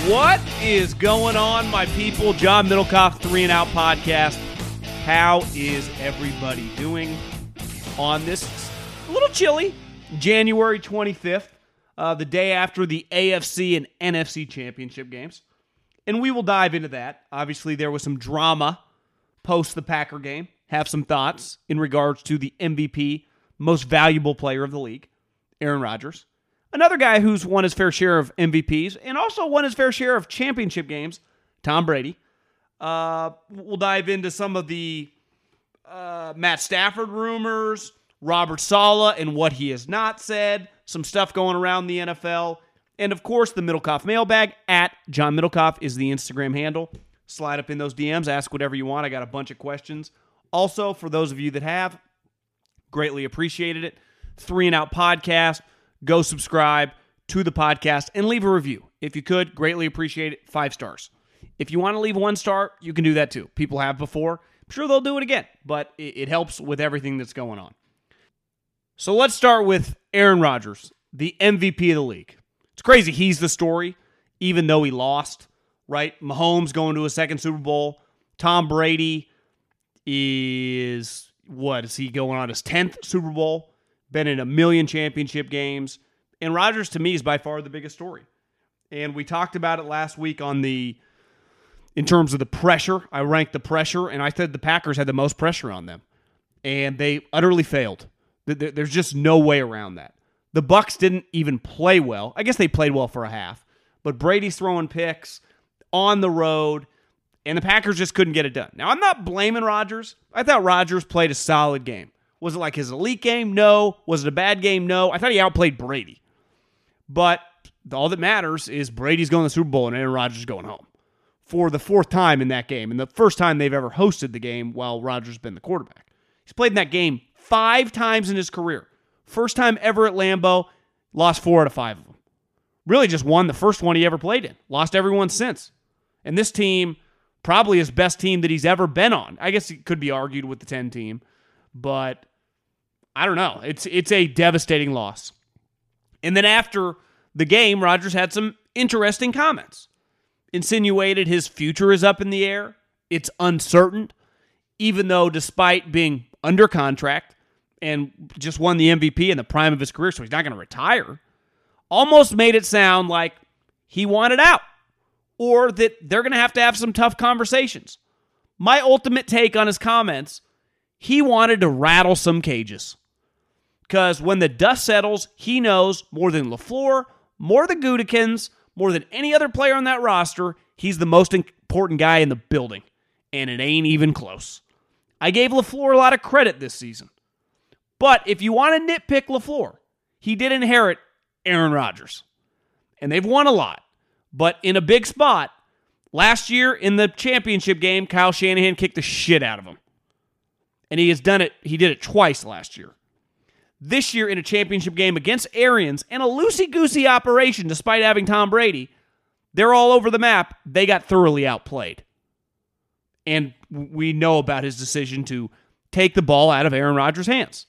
What is going on, my people? John Middlecoff, 3 and Out podcast. How is everybody doing on this a little chilly January 25th, the day after the AFC and NFC championship games? And we will dive into that. Obviously, there was some drama post the Packer game. Have some thoughts in regards to the MVP, most valuable player of the league, Aaron Rodgers. Another guy who's won his fair share of MVPs and also won his fair share of championship games, Tom Brady. We'll dive into some of the Matt Stafford rumors, Robert Saleh and what he has not said, some stuff going around the NFL, and of course the Middlecoff mailbag at John Middlecoff is the Instagram handle. Slide up in those DMs, ask whatever you want. I got a bunch of questions. Also, for those of you that have, greatly appreciated it. 3 and Out podcast. Go subscribe to the podcast and leave a review. If you could, greatly appreciate it. 5 stars. If you want to leave 1 star, you can do that too. People have before. I'm sure they'll do it again, but it helps with everything that's going on. So let's start with Aaron Rodgers, the MVP of the league. It's crazy. He's the story, even though he lost, right? Mahomes going to a second Super Bowl. Tom Brady is he going on his 10th Super Bowl? Been in 1 million championship games. And Rodgers, to me, is by far the biggest story. And we talked about it last week in terms of the pressure. I ranked the pressure, and I said the Packers had the most pressure on them. And they utterly failed. There's just no way around that. The Bucs didn't even play well. I guess they played well for a half. But Brady's throwing picks on the road, and the Packers just couldn't get it done. Now, I'm not blaming Rodgers. I thought Rodgers played a solid game. Was it like his elite game? No. Was it a bad game? No. I thought he outplayed Brady. But all that matters is Brady's going to the Super Bowl and Aaron Rodgers is going home for the 4th time in that game, and the first time they've ever hosted the game while Rodgers has been the quarterback. He's played in that game 5 times in his career. First time ever at Lambeau, lost 4 out of 5 of them. Really just won the first one he ever played in. Lost every one since. And this team, probably his best team that he's ever been on. I guess it could be argued with the 10 team, but I don't know. It's a devastating loss. And then after the game, Rodgers had some interesting comments. Insinuated his future is up in the air. It's uncertain, even though despite being under contract and just won the MVP in the prime of his career, so he's not going to retire, almost made it sound like he wanted out or that they're going to have some tough conversations. My ultimate take on his comments, he wanted to rattle some cages. Because when the dust settles, he knows more than LaFleur, more than Gutekunst, more than any other player on that roster, he's the most important guy in the building. And it ain't even close. I gave LaFleur a lot of credit this season. But if you want to nitpick LaFleur, he did inherit Aaron Rodgers. And they've won a lot. But in a big spot, last year in the championship game, Kyle Shanahan kicked the shit out of him. And he did it twice last year. This year in a championship game against Arians and a loosey-goosey operation despite having Tom Brady, they're all over the map. They got thoroughly outplayed. And we know about his decision to take the ball out of Aaron Rodgers' hands.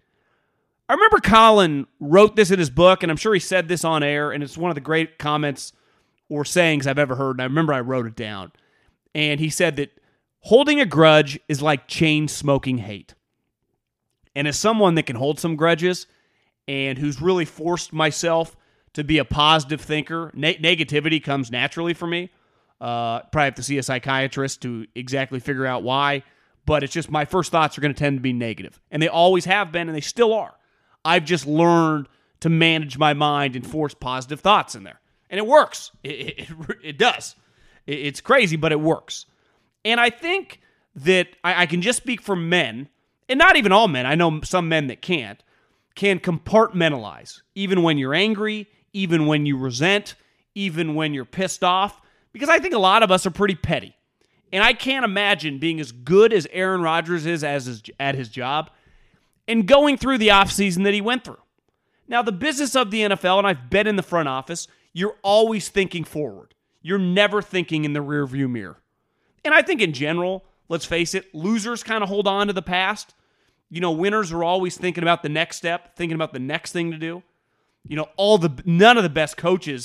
I remember Colin wrote this in his book, and I'm sure he said this on air, and it's one of the great comments or sayings I've ever heard, and I remember I wrote it down. And he said that holding a grudge is like chain-smoking hate. And as someone that can hold some grudges and who's really forced myself to be a positive thinker, negativity comes naturally for me. Probably have to see a psychiatrist to exactly figure out why. But it's just my first thoughts are going to tend to be negative. And they always have been, and they still are. I've just learned to manage my mind and force positive thoughts in there. And it works. It does. It's crazy, but it works. And I think that I can just speak for men, and not even all men, I know some men that can compartmentalize, even when you're angry, even when you resent, even when you're pissed off, because I think a lot of us are pretty petty. And I can't imagine being as good as Aaron Rodgers is at his job and going through the offseason that he went through. Now, the business of the NFL, and I've been in the front office, you're always thinking forward. You're never thinking in the rearview mirror. And I think in general, let's face it, losers kind of hold on to the past. You know, winners are always thinking about the next step, thinking about the next thing to do. You know, none of the best coaches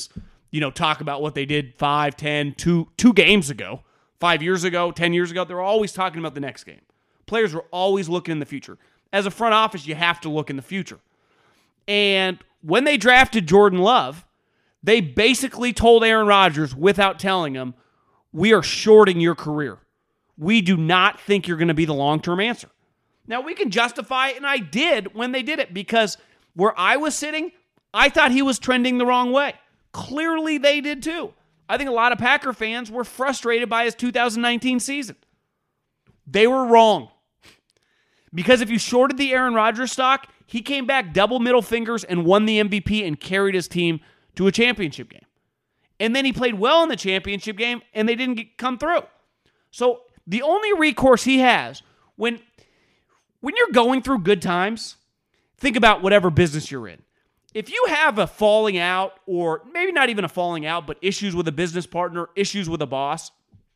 talk about what they did 5, 10, 2 games ago, 5 years ago, 10 years ago. They're always talking about the next game. Players were always looking in the future. As a front office, you have to look in the future. And when they drafted Jordan Love, they basically told Aaron Rodgers, without telling him, we are shorting your career. We do not think you're going to be the long-term answer. Now, we can justify it, and I did when they did it, because where I was sitting, I thought he was trending the wrong way. Clearly, they did too. I think a lot of Packer fans were frustrated by his 2019 season. They were wrong. Because if you shorted the Aaron Rodgers stock, he came back double middle fingers and won the MVP and carried his team to a championship game. And then he played well in the championship game, and they didn't come through. So the only recourse he has, when you're going through good times, think about whatever business you're in. If you have a falling out, or maybe not even a falling out, but issues with a business partner, issues with a boss,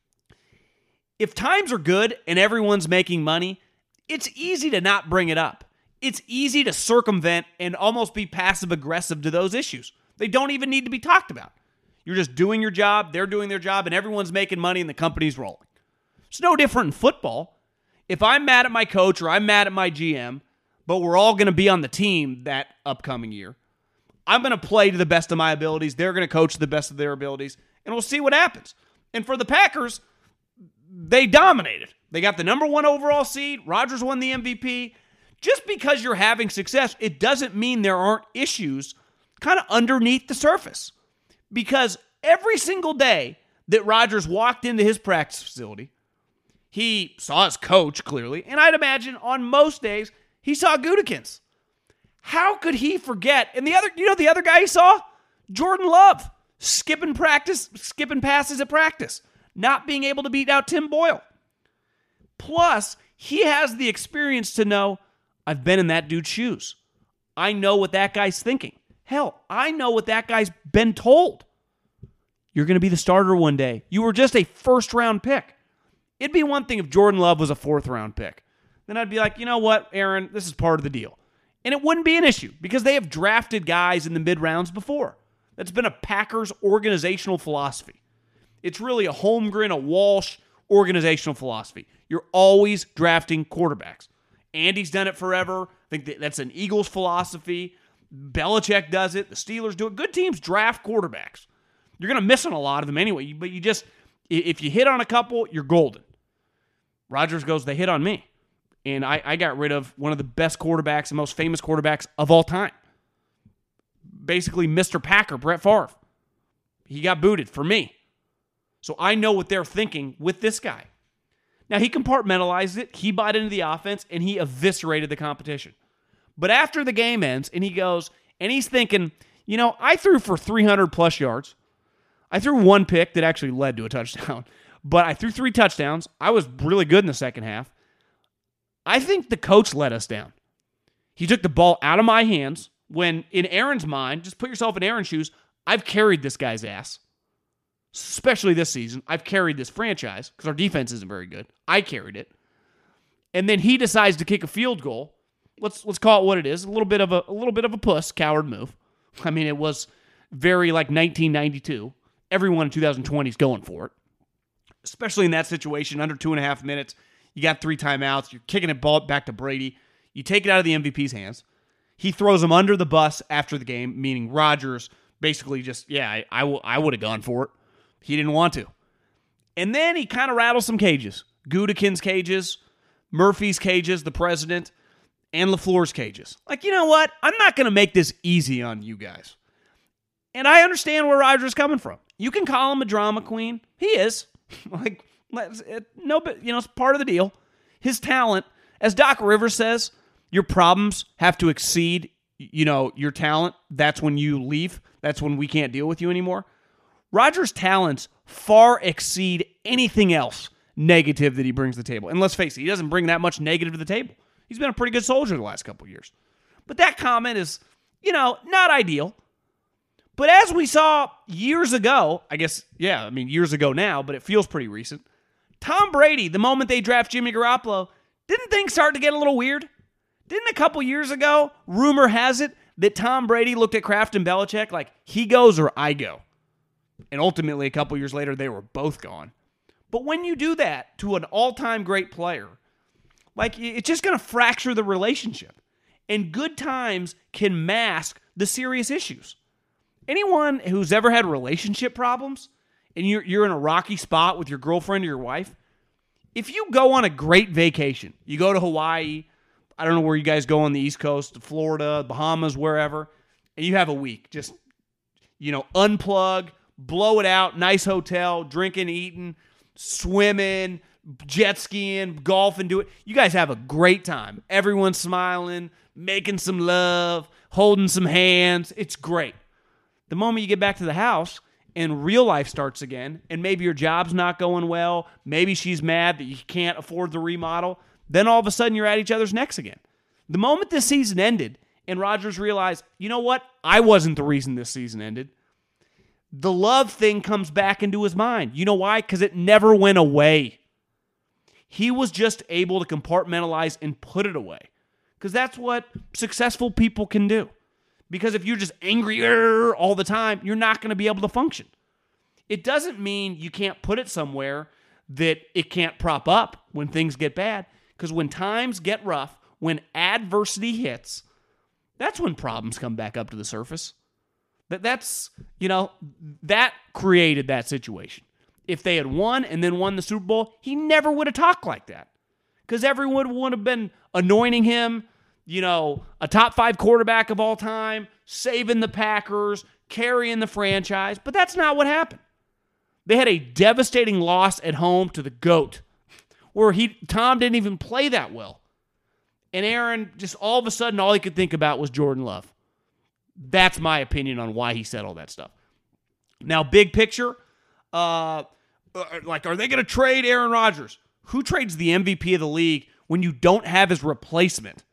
if times are good and everyone's making money, it's easy to not bring it up. It's easy to circumvent and almost be passive-aggressive to those issues. They don't even need to be talked about. You're just doing your job, they're doing their job, and everyone's making money and the company's rolling. It's no different in football. If I'm mad at my coach or I'm mad at my GM, but we're all going to be on the team that upcoming year, I'm going to play to the best of my abilities. They're going to coach to the best of their abilities, and we'll see what happens. And for the Packers, they dominated. They got the number 1 overall seed. Rodgers won the MVP. Just because you're having success, it doesn't mean there aren't issues kind of underneath the surface. Because every single day that Rodgers walked into his practice facility, he saw his coach, clearly, and I'd imagine on most days, he saw Gutekunst. How could he forget? And the other guy he saw? Jordan Love, skipping passes at practice, not being able to beat out Tim Boyle. Plus, he has the experience to know, I've been in that dude's shoes. I know what that guy's thinking. Hell, I know what that guy's been told. You're going to be the starter one day. You were just a first-round pick. It'd be one thing if Jordan Love was a fourth-round pick. Then I'd be like, you know what, Aaron, this is part of the deal. And it wouldn't be an issue because they have drafted guys in the mid-rounds before. That's been a Packers organizational philosophy. It's really a Holmgren, a Walsh organizational philosophy. You're always drafting quarterbacks. Andy's done it forever. I think that's an Eagles philosophy. Belichick does it. The Steelers do it. Good teams draft quarterbacks. You're going to miss on a lot of them anyway, but if you hit on a couple, you're golden. Rodgers goes, they hit on me. And I got rid of one of the best quarterbacks and most famous quarterbacks of all time. Basically, Mr. Packer, Brett Favre. He got booted for me. So I know what they're thinking with this guy. Now, he compartmentalized it. He bought into the offense, and he eviscerated the competition. But after the game ends, and he goes, and he's thinking, I threw for 300-plus yards. I threw one pick that actually led to a touchdown. But I threw 3 touchdowns. I was really good in the second half. I think the coach let us down. He took the ball out of my hands when, in Aaron's mind, just put yourself in Aaron's shoes, I've carried this guy's ass. Especially this season. I've carried this franchise because our defense isn't very good. I carried it. And then he decides to kick a field goal. Let's call it what it is. A little bit of a puss, coward move. I mean, it was very like 1992. Everyone in 2020 is going for it. Especially in that situation, under 2.5 minutes. You got 3 timeouts. You're kicking it ball back to Brady. You take it out of the MVP's hands. He throws him under the bus after the game, meaning Rodgers basically just, I would have gone for it. He didn't want to. And then he kind of rattles some cages. Gutekunst's cages, Murphy's cages, the president, and LaFleur's cages. Like, you know what? I'm not going to make this easy on you guys. And I understand where Rodgers coming from. You can call him a drama queen. He is. It's part of the deal. His talent, as Doc Rivers says, your problems have to exceed, your talent. That's when you leave. That's when we can't deal with you anymore. Rodgers' talents far exceed anything else negative that he brings to the table. And let's face it, he doesn't bring that much negative to the table. He's been a pretty good soldier the last couple of years. But that comment is, not ideal. But as we saw years ago, years ago now, but it feels pretty recent, Tom Brady, the moment they draft Jimmy Garoppolo, didn't things start to get a little weird? Didn't a couple years ago, rumor has it, that Tom Brady looked at Kraft and Belichick like, he goes or I go? And ultimately, a couple years later, they were both gone. But when you do that to an all-time great player, like, it's just going to fracture the relationship. And good times can mask the serious issues. Anyone who's ever had relationship problems and you're in a rocky spot with your girlfriend or your wife, if you go on a great vacation, you go to Hawaii, I don't know where you guys go on the East Coast, Florida, Bahamas, wherever, and you have a week, just, unplug, blow it out, nice hotel, drinking, eating, swimming, jet skiing, golfing, do it. You guys have a great time. Everyone's smiling, making some love, holding some hands. It's great. The moment you get back to the house and real life starts again, and maybe your job's not going well, maybe she's mad that you can't afford the remodel, then all of a sudden you're at each other's necks again. The moment this season ended and Rodgers realized, you know what? I wasn't the reason this season ended. The love thing comes back into his mind. You know why? Because it never went away. He was just able to compartmentalize and put it away. Because that's what successful people can do. Because if you're just angry all the time, you're not going to be able to function. It doesn't mean you can't put it somewhere that it can't prop up when things get bad. Because when times get rough, when adversity hits, that's when problems come back up to the surface. That created that situation. If they had won and then won the Super Bowl, he never would have talked like that. Because everyone would have been anointing him, a top 5 quarterback of all time, saving the Packers, carrying the franchise. But that's not what happened. They had a devastating loss at home to the GOAT, where Tom didn't even play that well. And Aaron, just all of a sudden, all he could think about was Jordan Love. That's my opinion on why he said all that stuff. Now, big picture, are they going to trade Aaron Rodgers? Who trades the MVP of the league when you don't have his replacement?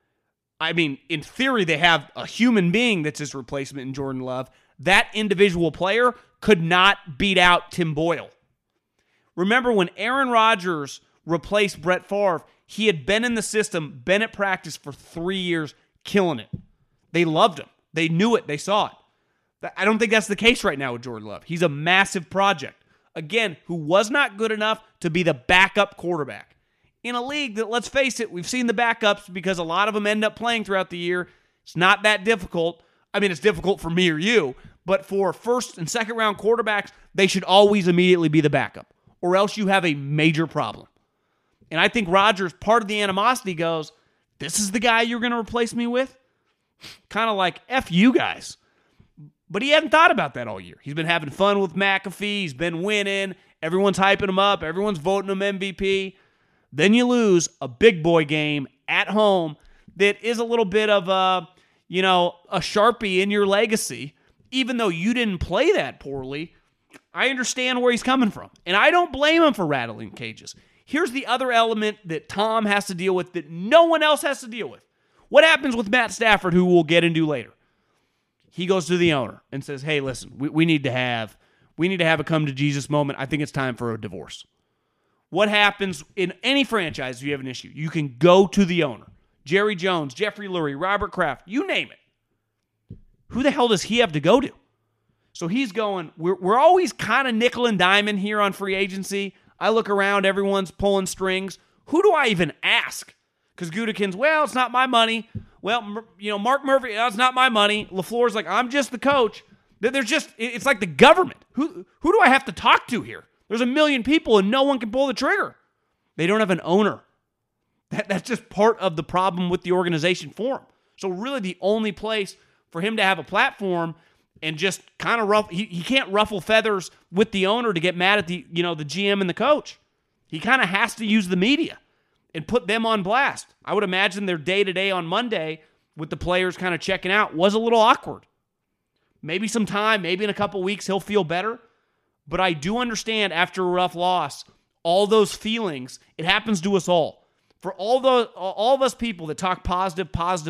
I mean, in theory, they have a human being that's his replacement in Jordan Love. That individual player could not beat out Tim Boyle. Remember when Aaron Rodgers replaced Brett Favre, he had been in the system, been at practice for 3 years, killing it. They loved him. They knew it. They saw it. I don't think that's the case right now with Jordan Love. He's a massive project. Again, who was not good enough to be the backup quarterback. In a league that, let's face it, we've seen the backups because a lot of them end up playing throughout the year. It's not that difficult. I mean, it's difficult for me or you, but for first and second round quarterbacks, they should always immediately be the backup, or else you have a major problem. And I think Rodgers, part of the animosity goes, this is the guy you're going to replace me with? Kind of like, F you guys. But he hadn't thought about that all year. He's been having fun with McAfee. He's been winning. Everyone's hyping him up. Everyone's voting him MVP. Then you lose a big boy game at home that is a little bit of a Sharpie in your legacy. Even though you didn't play that poorly, I understand where he's coming from. And I don't blame him for rattling cages. Here's the other element that Tom has to deal with that no one else has to deal with. What happens with Matt Stafford, who we'll get into later? He goes to the owner and says, hey, listen, we need to have a come to Jesus moment. I think it's time for a divorce. What happens in any franchise if you have an issue? You can go to the owner. Jerry Jones, Jeffrey Lurie, Robert Kraft, you name it. Who the hell does he have to go to? So he's going, we're always kind of nickel and diming here on free agency. I look around, everyone's pulling strings. Who do I even ask? Because Gutekunst's, well, it's not my money. Well, Mark Murphy, it's not my money. LaFleur's like, I'm just the coach. It's like the government. Who do I have to talk to here? There's a million people and no one can pull the trigger. They don't have an owner. That's just part of the problem with the organization for him. So really the only place for him to have a platform and just kind of he can't ruffle feathers with the owner to get mad at the GM and the coach. He kind of has to use the media and put them on blast. I would imagine their day-to-day on Monday with the players kind of checking out was a little awkward. Maybe some time, maybe in a couple weeks he'll feel better. But I do understand after a rough loss, all those feelings, it happens to us all. For all of us people that talk positive,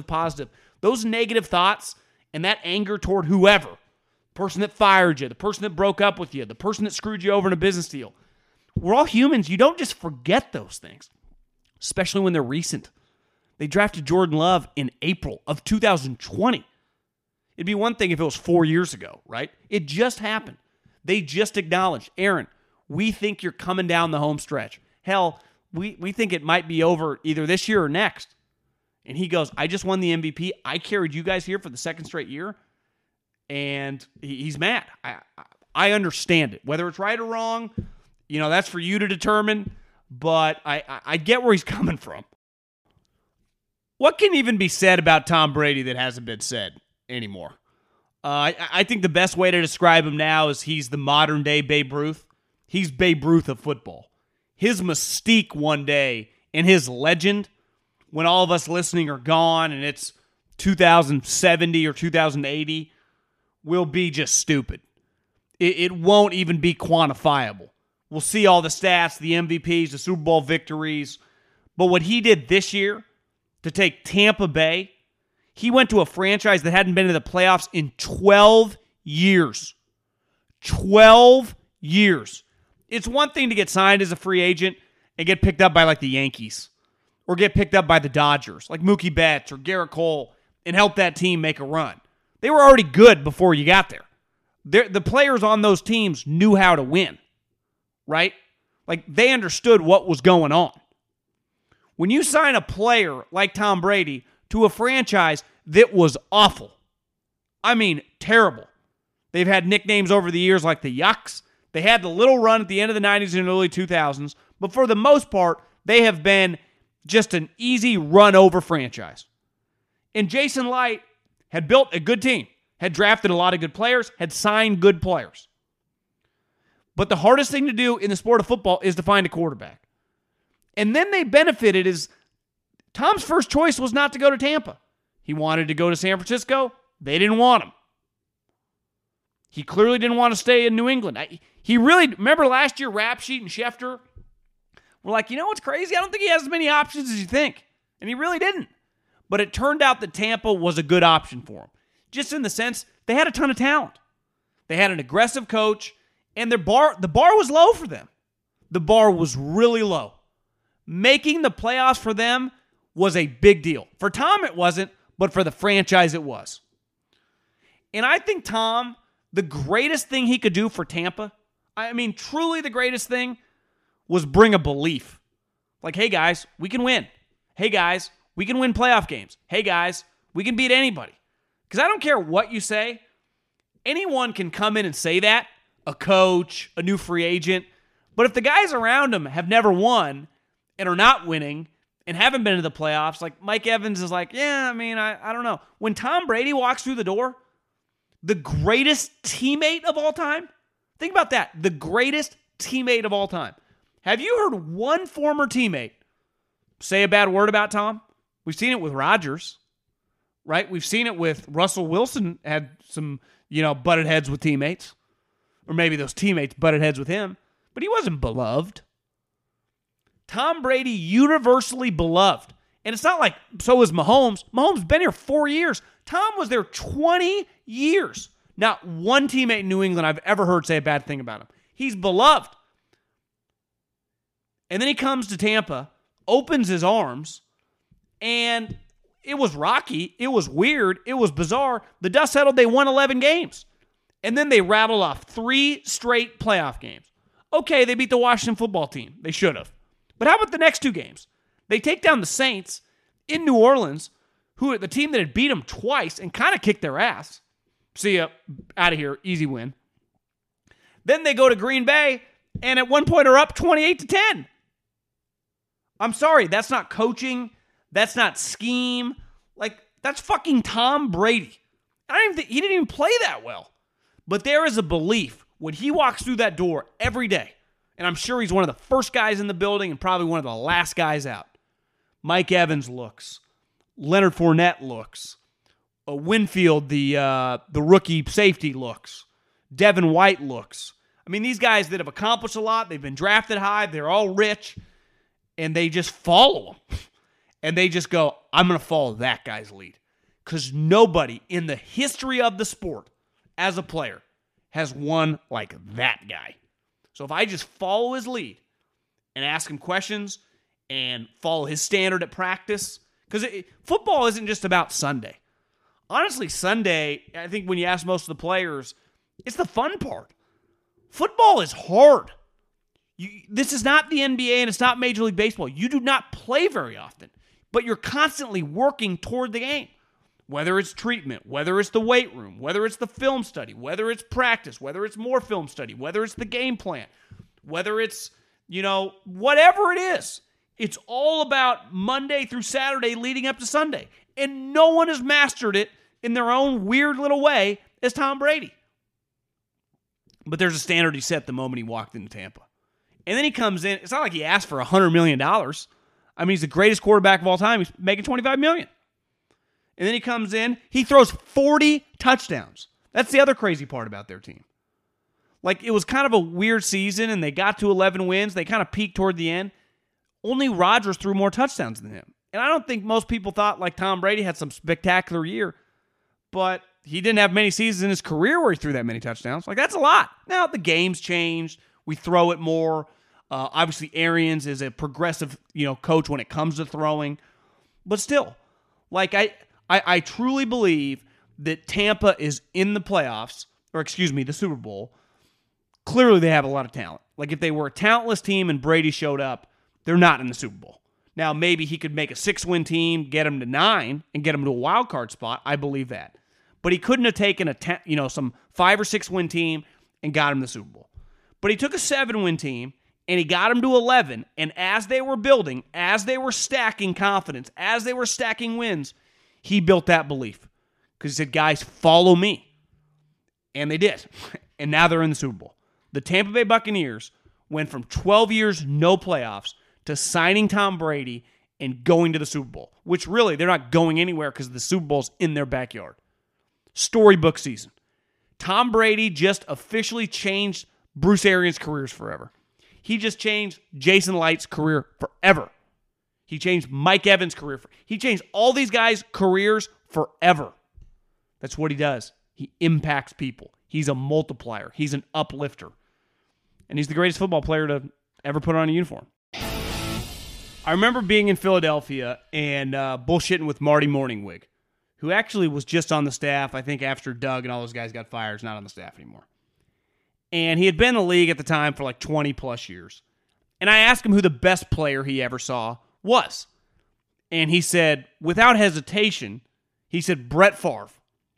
those negative thoughts and that anger toward whoever, the person that fired you, the person that broke up with you, the person that screwed you over in a business deal, we're all humans. You don't just forget those things, especially when they're recent. They drafted Jordan Love in April of 2020. It'd be one thing if it was 4 years ago, right? It just happened. They just acknowledged, Aaron, we think you're coming down the home stretch. Hell, we think it might be over either this year or next. And he goes, I just won the MVP. I carried you guys here for the second straight year. And he's mad. I understand it. Whether it's right or wrong, that's for you to determine. But I get where he's coming from. What can even be said about Tom Brady that hasn't been said anymore? I think the best way to describe him now is he's the modern-day Babe Ruth. He's Babe Ruth of football. His mystique one day and his legend, when all of us listening are gone and it's 2070 or 2080, will be just stupid. It won't even be quantifiable. We'll see all the stats, the MVPs, the Super Bowl victories. But what he did this year to take Tampa Bay, he went to a franchise that hadn't been to the playoffs in 12 years. 12 years. It's one thing to get signed as a free agent and get picked up by like the Yankees or get picked up by the Dodgers, like Mookie Betts or Garrett Cole, and help that team make a run. They were already good before you got there. The players on those teams knew how to win, right? Like they understood what was going on. When you sign a player like Tom Brady to a franchise that was awful, I mean terrible. They've had nicknames over the years like the Yucks. They had the little run at the end of the 90s and early 2000s, but for the most part, they have been just an easy run-over franchise. And Jason Light had built a good team, had drafted a lot of good players, had signed good players. But the hardest thing to do in the sport of football is to find a quarterback. And then they benefited as Tom's first choice was not to go to Tampa. He wanted to go to San Francisco. They didn't want him. He clearly didn't want to stay in New England. Remember last year, Rap Sheet and Schefter were like, what's crazy? I don't think he has as many options as you think. And he really didn't. But it turned out that Tampa was a good option for him. Just in the sense, they had a ton of talent. They had an aggressive coach, and the bar was low for them. The bar was really low. Making the playoffs for them was a big deal. For Tom, it wasn't, but for the franchise, it was. And I think Tom, the greatest thing he could do for Tampa, truly the greatest thing, was bring a belief. Like, hey, guys, we can win. Hey, guys, we can win playoff games. Hey, guys, we can beat anybody. Because I don't care what you say. Anyone can come in and say that, a coach, a new free agent. But if the guys around him have never won and are not winning and haven't been to the playoffs, like Mike Evans is like, I don't know. When Tom Brady walks through the door, the greatest teammate of all time, think about that, the greatest teammate of all time. Have you heard one former teammate say a bad word about Tom? We've seen it with Rodgers, right? We've seen it with Russell Wilson, had some, butted heads with teammates. Or maybe those teammates butted heads with him. But he wasn't beloved. Tom Brady, universally beloved. And it's not like, so was Mahomes. Mahomes been here 4 years. Tom was there 20 years. Not one teammate in New England I've ever heard say a bad thing about him. He's beloved. And then he comes to Tampa, opens his arms, and it was rocky. It was weird. It was bizarre. The dust settled. They won 11 games. And then they rattled off 3 straight playoff games. Okay, they beat the Washington football team. They should have. But how about the next 2 games? They take down the Saints in New Orleans, who are the team that had beat them twice and kind of kicked their ass. See ya, out of here, easy win. Then they go to Green Bay, and at one point are up 28-10. I'm sorry, that's not coaching. That's not scheme. Like, that's fucking Tom Brady. He didn't even play that well. But there is a belief when he walks through that door every day, and I'm sure he's one of the first guys in the building and probably one of the last guys out. Mike Evans looks. Leonard Fournette looks. Winfield, the rookie safety, looks. Devin White looks. These guys that have accomplished a lot, they've been drafted high, they're all rich, and they just follow him. And they just go, I'm going to follow that guy's lead. Because nobody in the history of the sport as a player has won like that guy. So if I just follow his lead and ask him questions and follow his standard at practice, because football isn't just about Sunday. Honestly, Sunday, I think when you ask most of the players, it's the fun part. Football is hard. This is not the NBA and it's not Major League Baseball. You do not play very often, but you're constantly working toward the game. Whether it's treatment, whether it's the weight room, whether it's the film study, whether it's practice, whether it's more film study, whether it's the game plan, whether it's, whatever it is. It's all about Monday through Saturday leading up to Sunday. And no one has mastered it in their own weird little way as Tom Brady. But there's a standard he set the moment he walked into Tampa. And then he comes in. It's not like he asked for $100 million. I mean, he's the greatest quarterback of all time. He's making $25 million. And then he comes in. He throws 40 touchdowns. That's the other crazy part about their team. Like, it was kind of a weird season, and they got to 11 wins. They kind of peaked toward the end. Only Rodgers threw more touchdowns than him. And I don't think most people thought, like, Tom Brady had some spectacular year. But he didn't have many seasons in his career where he threw that many touchdowns. Like, that's a lot. Now, the game's changed. We throw it more. Obviously, Arians is a progressive, coach when it comes to throwing. But still, like, I truly believe that Tampa is in the playoffs, the Super Bowl. Clearly, they have a lot of talent. Like, if they were a talentless team and Brady showed up, they're not in the Super Bowl. Now, maybe he could make a 6-win team, get them to 9, and get them to a wild card spot. I believe that. But he couldn't have taken some 5 or 6-win team and got him the Super Bowl. But he took a 7-win team, and he got him to 11. And as they were building, as they were stacking confidence, as they were stacking wins, he built that belief. Because he said, guys, follow me. And they did. And now they're in the Super Bowl. The Tampa Bay Buccaneers went from 12 years, no playoffs, to signing Tom Brady and going to the Super Bowl. Which really, they're not going anywhere because the Super Bowl's in their backyard. Storybook season. Tom Brady just officially changed Bruce Arians' careers forever. He just changed Jason Light's career forever. He changed Mike Evans' career. He changed all these guys' careers forever. That's what he does. He impacts people. He's a multiplier. He's an uplifter. And he's the greatest football player to ever put on a uniform. I remember being in Philadelphia and bullshitting with Marty Morningwig, who actually was just on the staff, I think, after Doug and all those guys got fired. He's not on the staff anymore. And he had been in the league at the time for like 20-plus years. And I asked him who the best player he ever saw was. And he said, without hesitation, he said Brett Favre.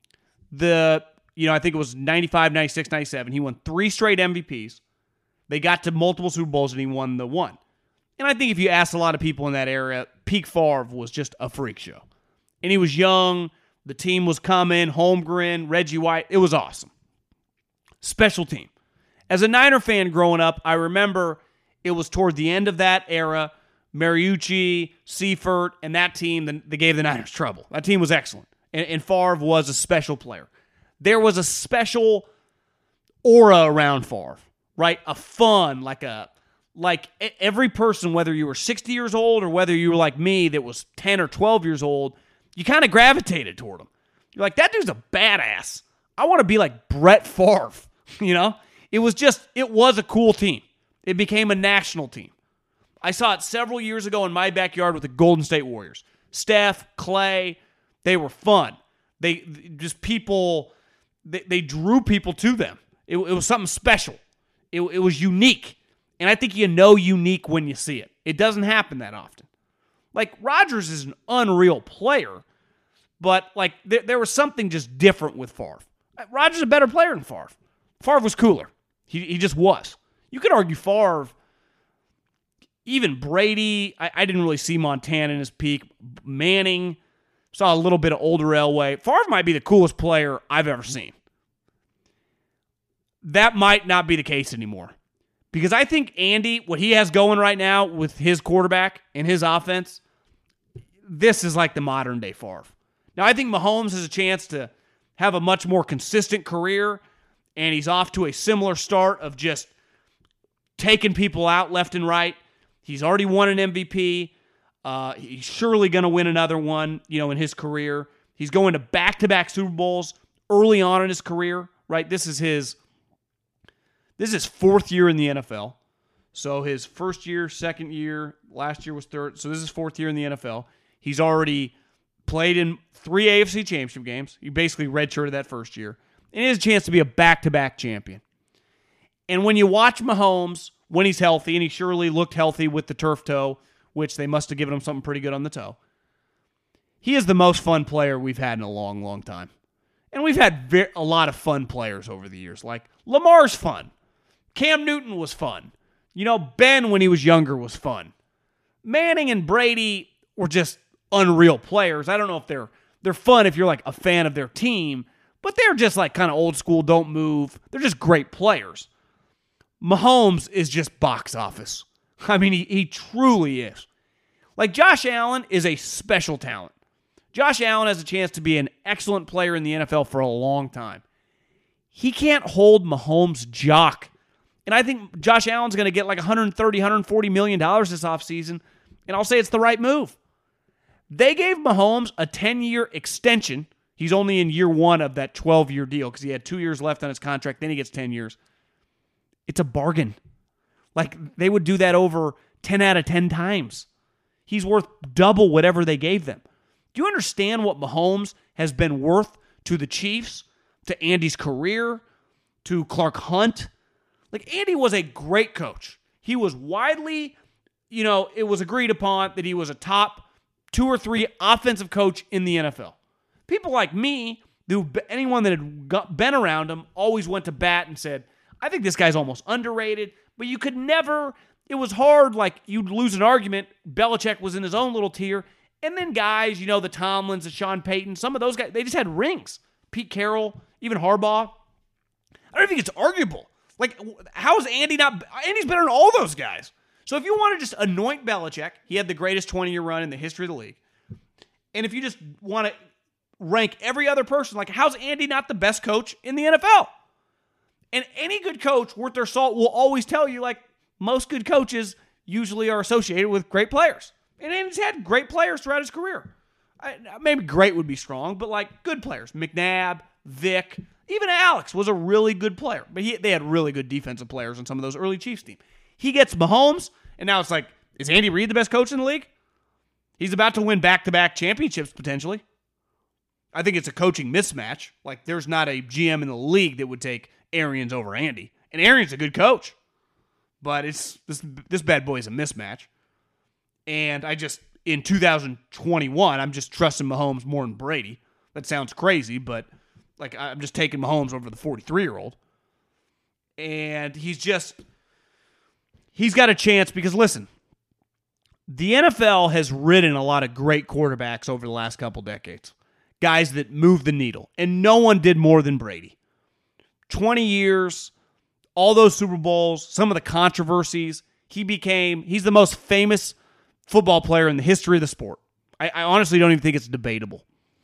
I think it was 95, 96, 97. He won 3 straight MVPs. They got to multiple Super Bowls, and he won the one. And I think if you asked a lot of people in that area, peak Favre was just a freak show. And he was young. The team was coming. Holmgren, Reggie White. It was awesome. Special team. As a Niner fan growing up, I remember it was toward the end of that era. Mariucci, Seifert, and that team, they gave the Niners trouble. That team was excellent. And Favre was a special player. There was a special aura around Favre, right? A fun, like every person, whether you were 60 years old or whether you were like me that was 10 or 12 years old, you kind of gravitated toward him. You're like, that dude's a badass. I want to be like Brett Favre, It was a cool team. It became a national team. I saw it several years ago in my backyard with the Golden State Warriors. Steph, Clay, they were fun. They drew people to them. It was something special. It was unique. And I think unique when you see it. It doesn't happen that often. Like, Rodgers is an unreal player, but like there was something just different with Favre. Rodgers is a better player than Favre. Favre was cooler. He just was. You could argue Favre, even Brady, I didn't really see Montana in his peak. Manning, saw a little bit of older Elway. Favre might be the coolest player I've ever seen. That might not be the case anymore. Because I think Andy, what he has going right now with his quarterback and his offense, this is like the modern day Favre. Now, I think Mahomes has a chance to have a much more consistent career, and he's off to a similar start of just taking people out left and right. He's already won an MVP. He's surely going to win another one, in his career. He's going to back-to-back Super Bowls early on in his career, right? This is his 4th year in the NFL. So his first year, second year, last year was third. So this is 4th year in the NFL. He's already played in 3 AFC championship games. He basically redshirted that first year. And he has a chance to be a back-to-back champion. And when you watch Mahomes, when he's healthy, and he surely looked healthy with the turf toe, which they must have given him something pretty good on the toe, he is the most fun player we've had in a long, long time. And we've had a lot of fun players over the years. Like, Lamar's fun. Cam Newton was fun. Ben, when he was younger, was fun. Manning and Brady were just unreal players. I don't know if they're fun if you're like a fan of their team, but they're just like kind of old school, don't move. They're just great players. Mahomes is just box office. I mean, he truly is. Like, Josh Allen is a special talent. Josh Allen has a chance to be an excellent player in the NFL for a long time. He can't hold Mahomes' jock. And I think Josh Allen's going to get like $130, $140 million this offseason, and I'll say it's the right move. They gave Mahomes a 10-year extension. He's only in year one of that 12-year deal because he had 2 years left on his contract. Then he gets 10 years. It's a bargain. Like, they would do that over 10 out of 10 times. He's worth double whatever they gave them. Do you understand what Mahomes has been worth to the Chiefs, to Andy's career, to Clark Hunt? Like, Andy was a great coach. He was widely, it was agreed upon that he was a top 2 or 3 offensive coach in the NFL. People like me, anyone that had been around him, always went to bat and said, I think this guy's almost underrated, but you could never, it was hard, like you'd lose an argument. Belichick was in his own little tier. And then guys, the Tomlins, the Sean Payton, some of those guys, they just had rings. Pete Carroll, even Harbaugh. I don't think it's arguable. Like, how is Andy not, Andy's better than all those guys. So if you want to just anoint Belichick, he had the greatest 20-year run in the history of the league. And if you just want to rank every other person, like, how's Andy not the best coach in the NFL? And any good coach worth their salt will always tell you, like, most good coaches usually are associated with great players. And Andy's had great players throughout his career. Maybe great would be strong, but like good players. McNabb, Vic, even Alex was a really good player. But they had really good defensive players on some of those early Chiefs teams. He gets Mahomes, and now it's like, is Andy Reid the best coach in the league? He's about to win back-to-back championships, potentially. I think it's a coaching mismatch. Like, there's not a GM in the league that would take Arians over Andy. And Arians a good coach. But it's this bad boy is a mismatch. And in 2021, I'm just trusting Mahomes more than Brady. That sounds crazy, but like, I'm just taking Mahomes over the 43-year-old. And he's got a chance because, listen, the NFL has ridden a lot of great quarterbacks over the last couple decades. Guys that move the needle. And no one did more than Brady. 20 years, all those Super Bowls, some of the controversies. He's the most famous football player in the history of the sport. I honestly don't even think it's debatable.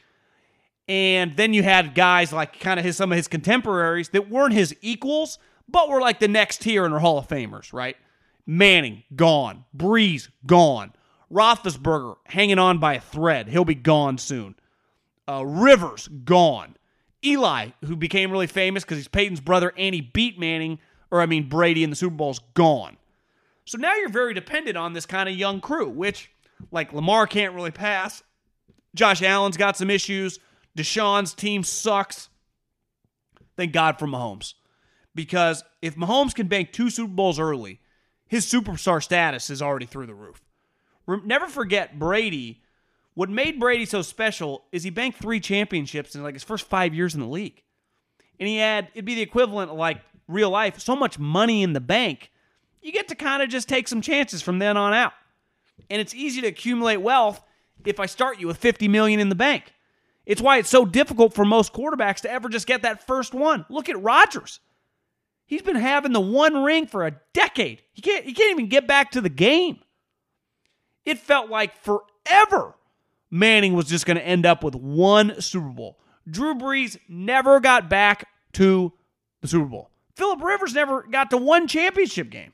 And then you had guys like kind of some of his contemporaries that weren't his equals, but were like the next tier and are Hall of Famers, right? Manning, gone. Breeze, gone. Roethlisberger, hanging on by a thread. He'll be gone soon. Rivers, gone. Eli, who became really famous because he's Peyton's brother and he beat Brady in the Super Bowl's gone. So now you're very dependent on this kind of young crew, which, like, Lamar can't really pass. Josh Allen's got some issues. Deshaun's team sucks. Thank God for Mahomes. Because if Mahomes can bank 2 Super Bowls early, his superstar status is already through the roof. Never forget Brady. What made Brady so special is he banked 3 championships in like his first 5 years in the league. And it'd be the equivalent of like real life, so much money in the bank, you get to kind of just take some chances from then on out. And it's easy to accumulate wealth if I start you with $50 million in the bank. It's why it's so difficult for most quarterbacks to ever just get that first one. Look at Rodgers. He's been having the one ring for a decade. He can't even get back to the game. It felt like forever Manning was just going to end up with 1 Super Bowl. Drew Brees never got back to the Super Bowl. Phillip Rivers never got to 1 championship game.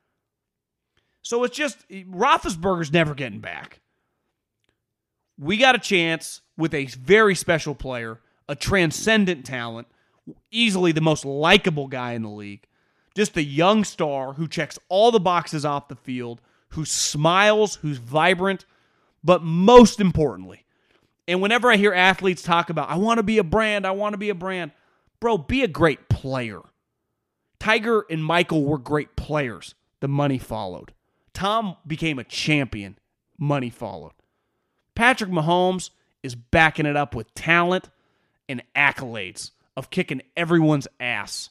So it's just, Roethlisberger's never getting back. We got a chance with a very special player, a transcendent talent, easily the most likable guy in the league, just a young star who checks all the boxes off the field, who smiles, who's vibrant, but most importantly, and whenever I hear athletes talk about, I want to be a brand, bro, be a great player. Tiger and Michael were great players. The money followed. Tom became a champion. Money followed. Patrick Mahomes is backing it up with talent and accolades of kicking everyone's ass.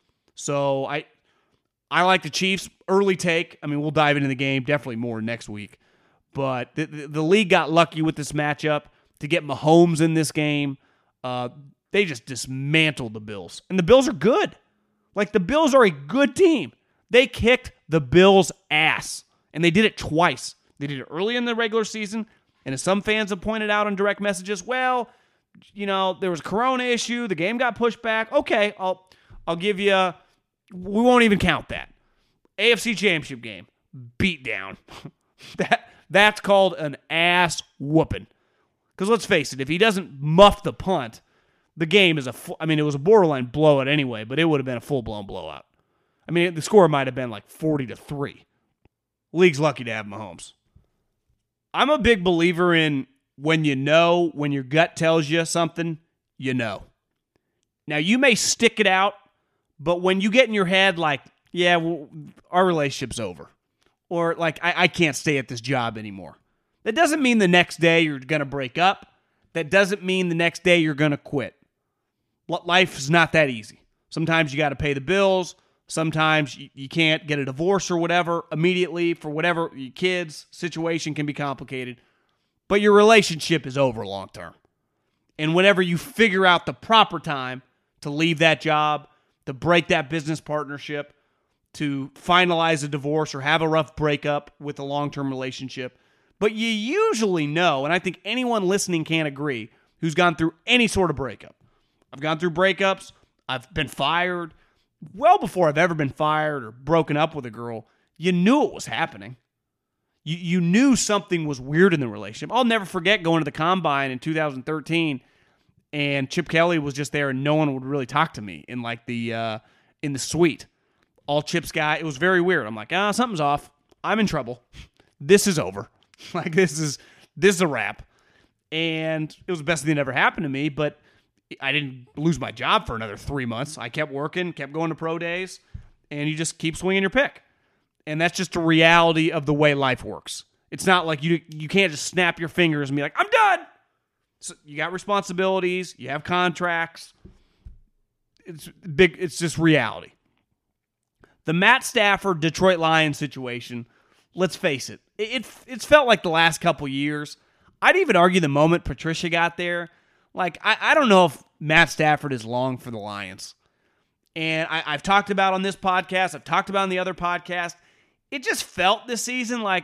So I like the Chiefs. Early take. I mean, we'll dive into the game definitely more next week. But the league got lucky with this matchup to get Mahomes in this game. They just dismantled the Bills. And the Bills are good. Like, the Bills are a good team. They kicked the Bills' ass. And they did it twice. They did it early in the regular season. And as some fans have pointed out on direct messages, well, there was a corona issue. The game got pushed back. Okay, I'll give you, we won't even count that. AFC Championship game, beat down. That's called an ass whooping. Because let's face it, if he doesn't muff the punt, the game is it was a borderline blowout anyway, but it would have been a full-blown blowout. I mean, the score might have been like 40-3. League's lucky to have Mahomes. I'm a big believer in when your gut tells you something, you know. Now, you may stick it out, but when you get in your head like, yeah, well, our relationship's over. Or like, I can't stay at this job anymore. That doesn't mean the next day you're going to break up. That doesn't mean the next day you're going to quit. Life is not that easy. Sometimes you got to pay the bills. Sometimes you can't get a divorce or whatever immediately for whatever your kids' situation can be complicated. But your relationship is over long term. And whenever you figure out the proper time to leave that job, to break that business partnership, to finalize a divorce or have a rough breakup with a long-term relationship. But you usually know, and I think anyone listening can agree, who's gone through any sort of breakup. I've gone through breakups. I've been fired. Well before I've ever been fired or broken up with a girl, you knew it was happening. You knew something was weird in the relationship. I'll never forget going to the Combine in 2013, and Chip Kelly was just there, and no one would really talk to me in like the suite. All Chip's guy. It was very weird. I'm like, something's off. I'm in trouble. This is over. Like, this is a wrap. And it was the best thing that ever happened to me, but I didn't lose my job for another 3 months. I kept working, kept going to pro days, and you just keep swinging your pick. And that's just a reality of the way life works. It's not like you can't just snap your fingers and be like, I'm done. So you got responsibilities. You have contracts. It's big. It's just reality. The Matt Stafford Detroit Lions situation, let's face it, it's felt like the last couple years. I'd even argue the moment Patricia got there, like, I don't know if Matt Stafford is long for the Lions. And I've talked about on this podcast, I've talked about on the other podcast, it just felt this season like,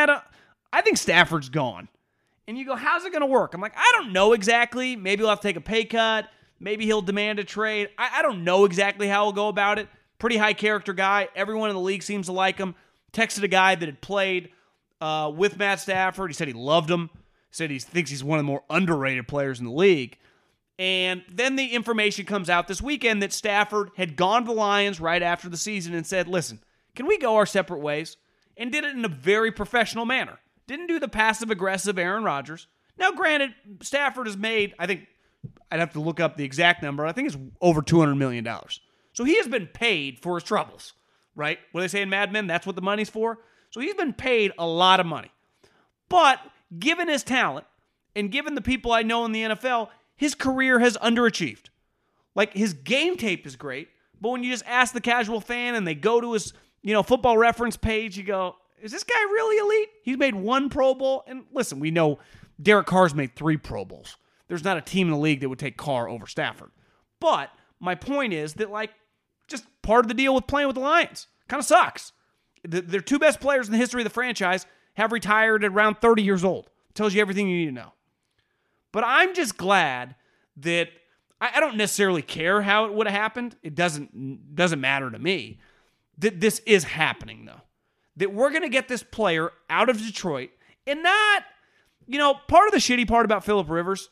I think Stafford's gone. And you go, how's it going to work? I'm like, I don't know exactly. Maybe he'll have to take a pay cut. Maybe he'll demand a trade. I don't know exactly how he'll go about it. Pretty high character guy. Everyone in the league seems to like him. Texted a guy that had played with Matt Stafford. He said he loved him. Said he thinks he's one of the more underrated players in the league. And then the information comes out this weekend that Stafford had gone to the Lions right after the season and said, listen, can we go our separate ways? And did it in a very professional manner. Didn't do the passive-aggressive Aaron Rodgers. Now, granted, Stafford has made, I think, I'd have to look up the exact number. I think it's over $200 million. So he has been paid for his troubles, right? What do they say in Mad Men? That's what the money's for. So he's been paid a lot of money. But given his talent and given the people I know in the NFL, his career has underachieved. Like, his game tape is great, but when you just ask the casual fan and they go to his, Football Reference page, you go, is this guy really elite? He's made 1 Pro Bowl. And listen, we know Derek Carr's made 3 Pro Bowls. There's not a team in the league that would take Carr over Stafford. But my point is that, just part of the deal with playing with the Lions. Kind of sucks. Their 2 best players in the history of the franchise have retired at around 30 years old. Tells you everything you need to know. But I'm just glad that I don't necessarily care how it would have happened. It doesn't matter to me. That this is happening, though. That we're going to get this player out of Detroit and not, part of the shitty part about Phillip Rivers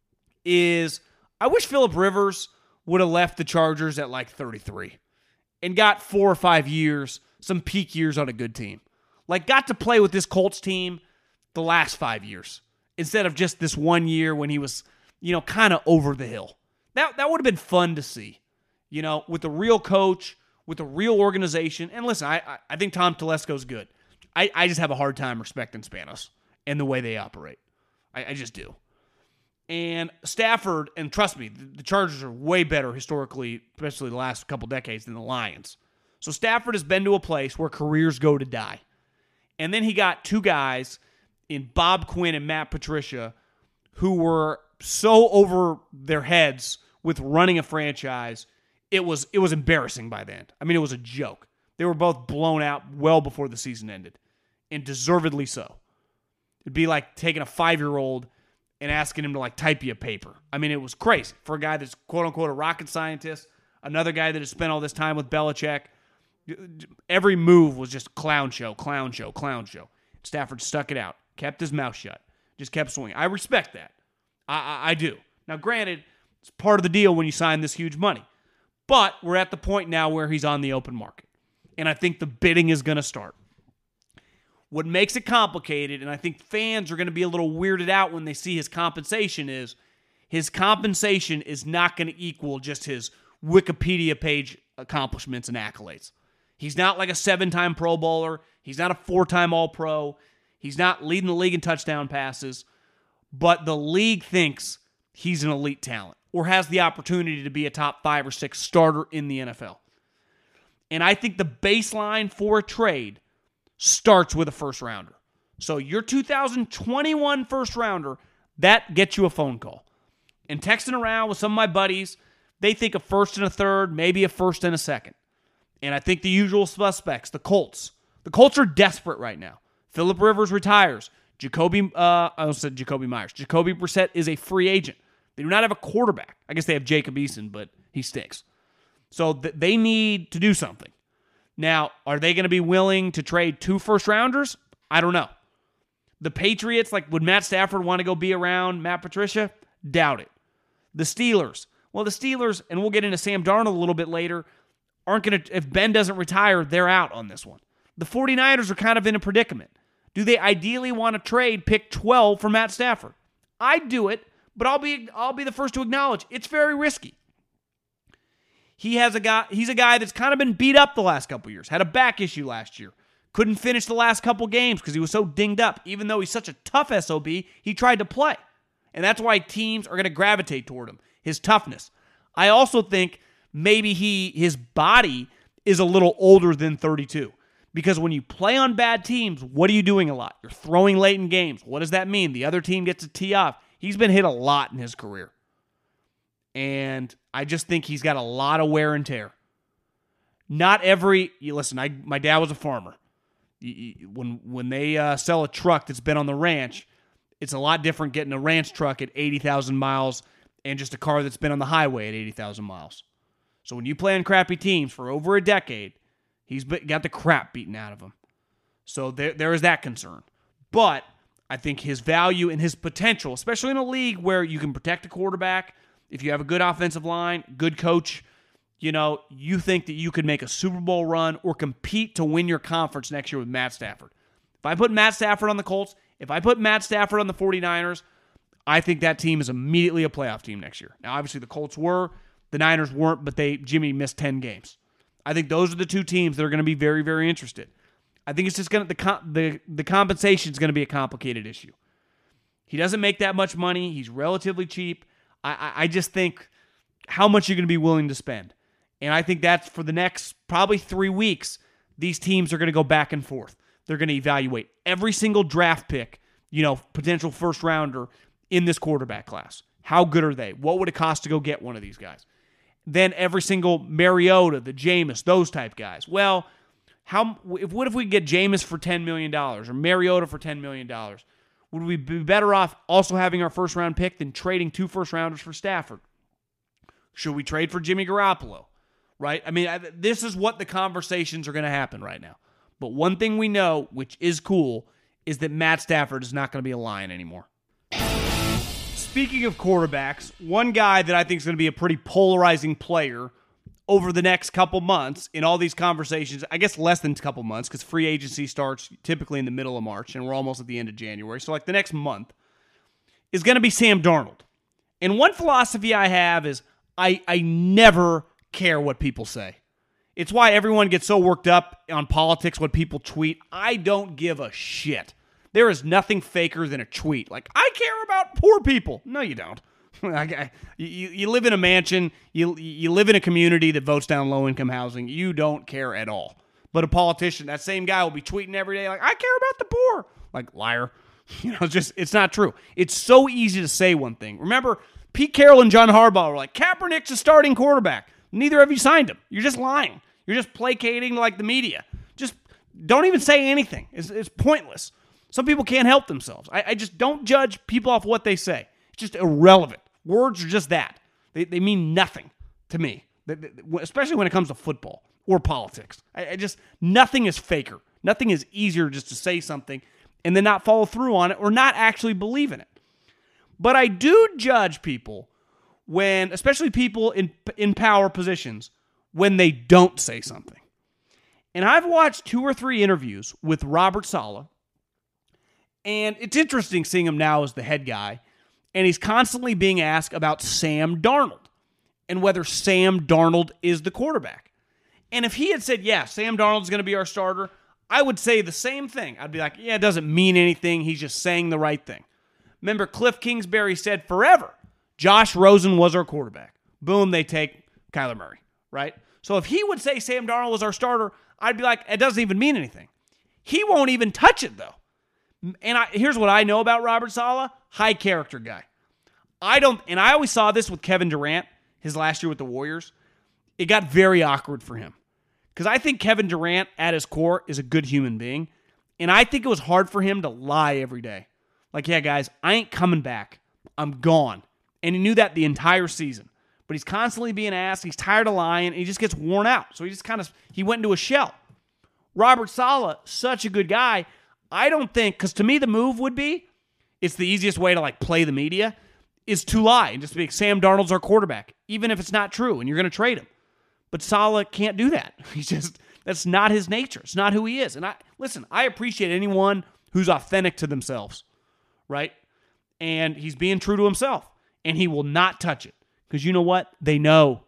is I wish Phillip Rivers would have left the Chargers at 33 and got 4 or 5 years, some peak years on a good team. Got to play with this Colts team the last 5 years instead of just this 1 year when he was, kind of over the hill. That would have been fun to see, with the real coach, with a real organization. And listen, I think Tom Telesco's good. I just have a hard time respecting Spanos and the way they operate. I just do. And Stafford, and trust me, the Chargers are way better historically, especially the last couple decades, than the Lions. So Stafford has been to a place where careers go to die. And then he got two guys in Bob Quinn and Matt Patricia who were so over their heads with running a franchise, it was embarrassing by the end. I mean, it was a joke. They were both blown out well before the season ended, and deservedly so. It'd be like taking a 5-year-old and asking him to like type you a paper. I mean, it was crazy for a guy that's quote-unquote a rocket scientist, another guy that has spent all this time with Belichick. Every move was just clown show. Stafford stuck it out, kept his mouth shut, just kept swinging. I respect that. I do. Now, granted, it's part of the deal when you sign this huge money. But we're at the point now where he's on the open market. And I think the bidding is going to start. What makes it complicated, and I think fans are going to be a little weirded out when they see his compensation is not going to equal just his Wikipedia page accomplishments and accolades. He's not like a 7-time Pro Bowler. He's not a 4-time All-Pro. He's not leading the league in touchdown passes. But the league thinks he's an elite talent or has the opportunity to be a top 5 or 6 starter in the NFL. And I think the baseline for a trade starts with a first-rounder. So your 2021 first-rounder, that gets you a phone call. And texting around with some of my buddies, they think a first and a third, maybe a first and a second. And I think the usual suspects, the Colts. The Colts are desperate right now. Phillip Rivers retires. Jacoby Brissett is a free agent. They do not have a quarterback. I guess they have Jacob Eason, but he stinks. So they need to do something. Now, are they going to be willing to trade 2 first-rounders? I don't know. The Patriots, would Matt Stafford want to go be around Matt Patricia? Doubt it. The Steelers. Well, the Steelers, and we'll get into Sam Darnold a little bit later, aren't going to, if Ben doesn't retire, they're out on this one. The 49ers are kind of in a predicament. Do they ideally want to trade pick 12 for Matt Stafford? I'd do it, but I'll be the first to acknowledge it's very risky. He's a guy that's kind of been beat up the last couple years. Had a back issue last year. Couldn't finish the last couple games because he was so dinged up. Even though he's such a tough SOB, he tried to play. And that's why teams are going to gravitate toward him. His toughness. I also think maybe his body is a little older than 32. Because when you play on bad teams, what are you doing a lot? You're throwing late in games. What does that mean? The other team gets a tee off. He's been hit a lot in his career. And I just think he's got a lot of wear and tear. My dad was a farmer. When they sell a truck that's been on the ranch, it's a lot different getting a ranch truck at 80,000 miles and just a car that's been on the highway at 80,000 miles. So when you play on crappy teams for over a decade, he's got the crap beaten out of him. So there is that concern. But I think his value and his potential, especially in a league where you can protect a quarterback, if you have a good offensive line, good coach, you think that you could make a Super Bowl run or compete to win your conference next year with Matt Stafford. If I put Matt Stafford on the Colts, if I put Matt Stafford on the 49ers, I think that team is immediately a playoff team next year. Now, obviously, the Colts were, the Niners weren't, but Jimmy missed 10 games. I think those are the two teams that are going to be very, very interested. I think it's just going to the compensation is going to be a complicated issue. He doesn't make that much money. He's relatively cheap. I just think how much you're going to be willing to spend. And I think that's for the next probably 3 weeks, these teams are going to go back and forth. They're going to evaluate every single draft pick, potential first rounder in this quarterback class. How good are they? What would it cost to go get one of these guys? Then every single Mariota, the Jameis, those type guys. Well, what if we get Jameis for $10 million or Mariota for $10 million? Would we be better off also having our first-round pick than trading 2 first-rounders for Stafford? Should we trade for Jimmy Garoppolo? Right? I mean, this is what the conversations are going to happen right now. But one thing we know, which is cool, is that Matt Stafford is not going to be a Lion anymore. Speaking of quarterbacks, one guy that I think is going to be a pretty polarizing player over the next couple months in all these conversations, I guess less than a couple months because free agency starts typically in the middle of March and we're almost at the end of January. So the next month is going to be Sam Darnold. And one philosophy I have is I never care what people say. It's why everyone gets so worked up on politics when people tweet. I don't give a shit. There is nothing faker than a tweet. Like, I care about poor people. No, you don't. You live in a mansion. You live in a community that votes down low-income housing. You don't care at all. But a politician, that same guy will be tweeting every day like, I care about the poor. Like, liar. It's not true. It's so easy to say one thing. Remember, Pete Carroll and John Harbaugh were like, Kaepernick's a starting quarterback. Neither of you signed him. You're just lying. You're just placating like the media. Just don't even say anything. It's pointless. Some people can't help themselves. I just don't judge people off what they say. It's just irrelevant. Words are just that. They mean nothing to me, especially when it comes to football or politics. Nothing is faker. Nothing is easier just to say something and then not follow through on it or not actually believe in it. But I do judge people when, especially people in power positions, when they don't say something. And I've watched 2 or 3 interviews with Robert Saleh, and it's interesting seeing him now as the head guy, and he's constantly being asked about Sam Darnold and whether Sam Darnold is the quarterback. And if he had said, yeah, Sam Darnold's going to be our starter, I would say the same thing. I'd be like, yeah, it doesn't mean anything. He's just saying the right thing. Remember, Cliff Kingsbury said forever, Josh Rosen was our quarterback. Boom, they take Kyler Murray, right? So if he would say Sam Darnold was our starter, I'd be like, it doesn't even mean anything. He won't even touch it, though. And here's what I know about Robert Saleh, high character guy. I always saw this with Kevin Durant, his last year with the Warriors. It got very awkward for him. Because I think Kevin Durant, at his core, is a good human being. And I think it was hard for him to lie every day. Like, yeah, guys, I ain't coming back. I'm gone. And he knew that the entire season. But he's constantly being asked. He's tired of lying. And he just gets worn out. So he went into a shell. Robert Saleh, such a good guy. I don't think, because to me the move would be, it's the easiest way to like play the media, is to lie and just be like, Sam Darnold's our quarterback, even if it's not true and you're going to trade him. But Saleh can't do that. That's not his nature. It's not who he is. And I appreciate anyone who's authentic to themselves, right? And he's being true to himself. And he will not touch it. Because you know what? They know.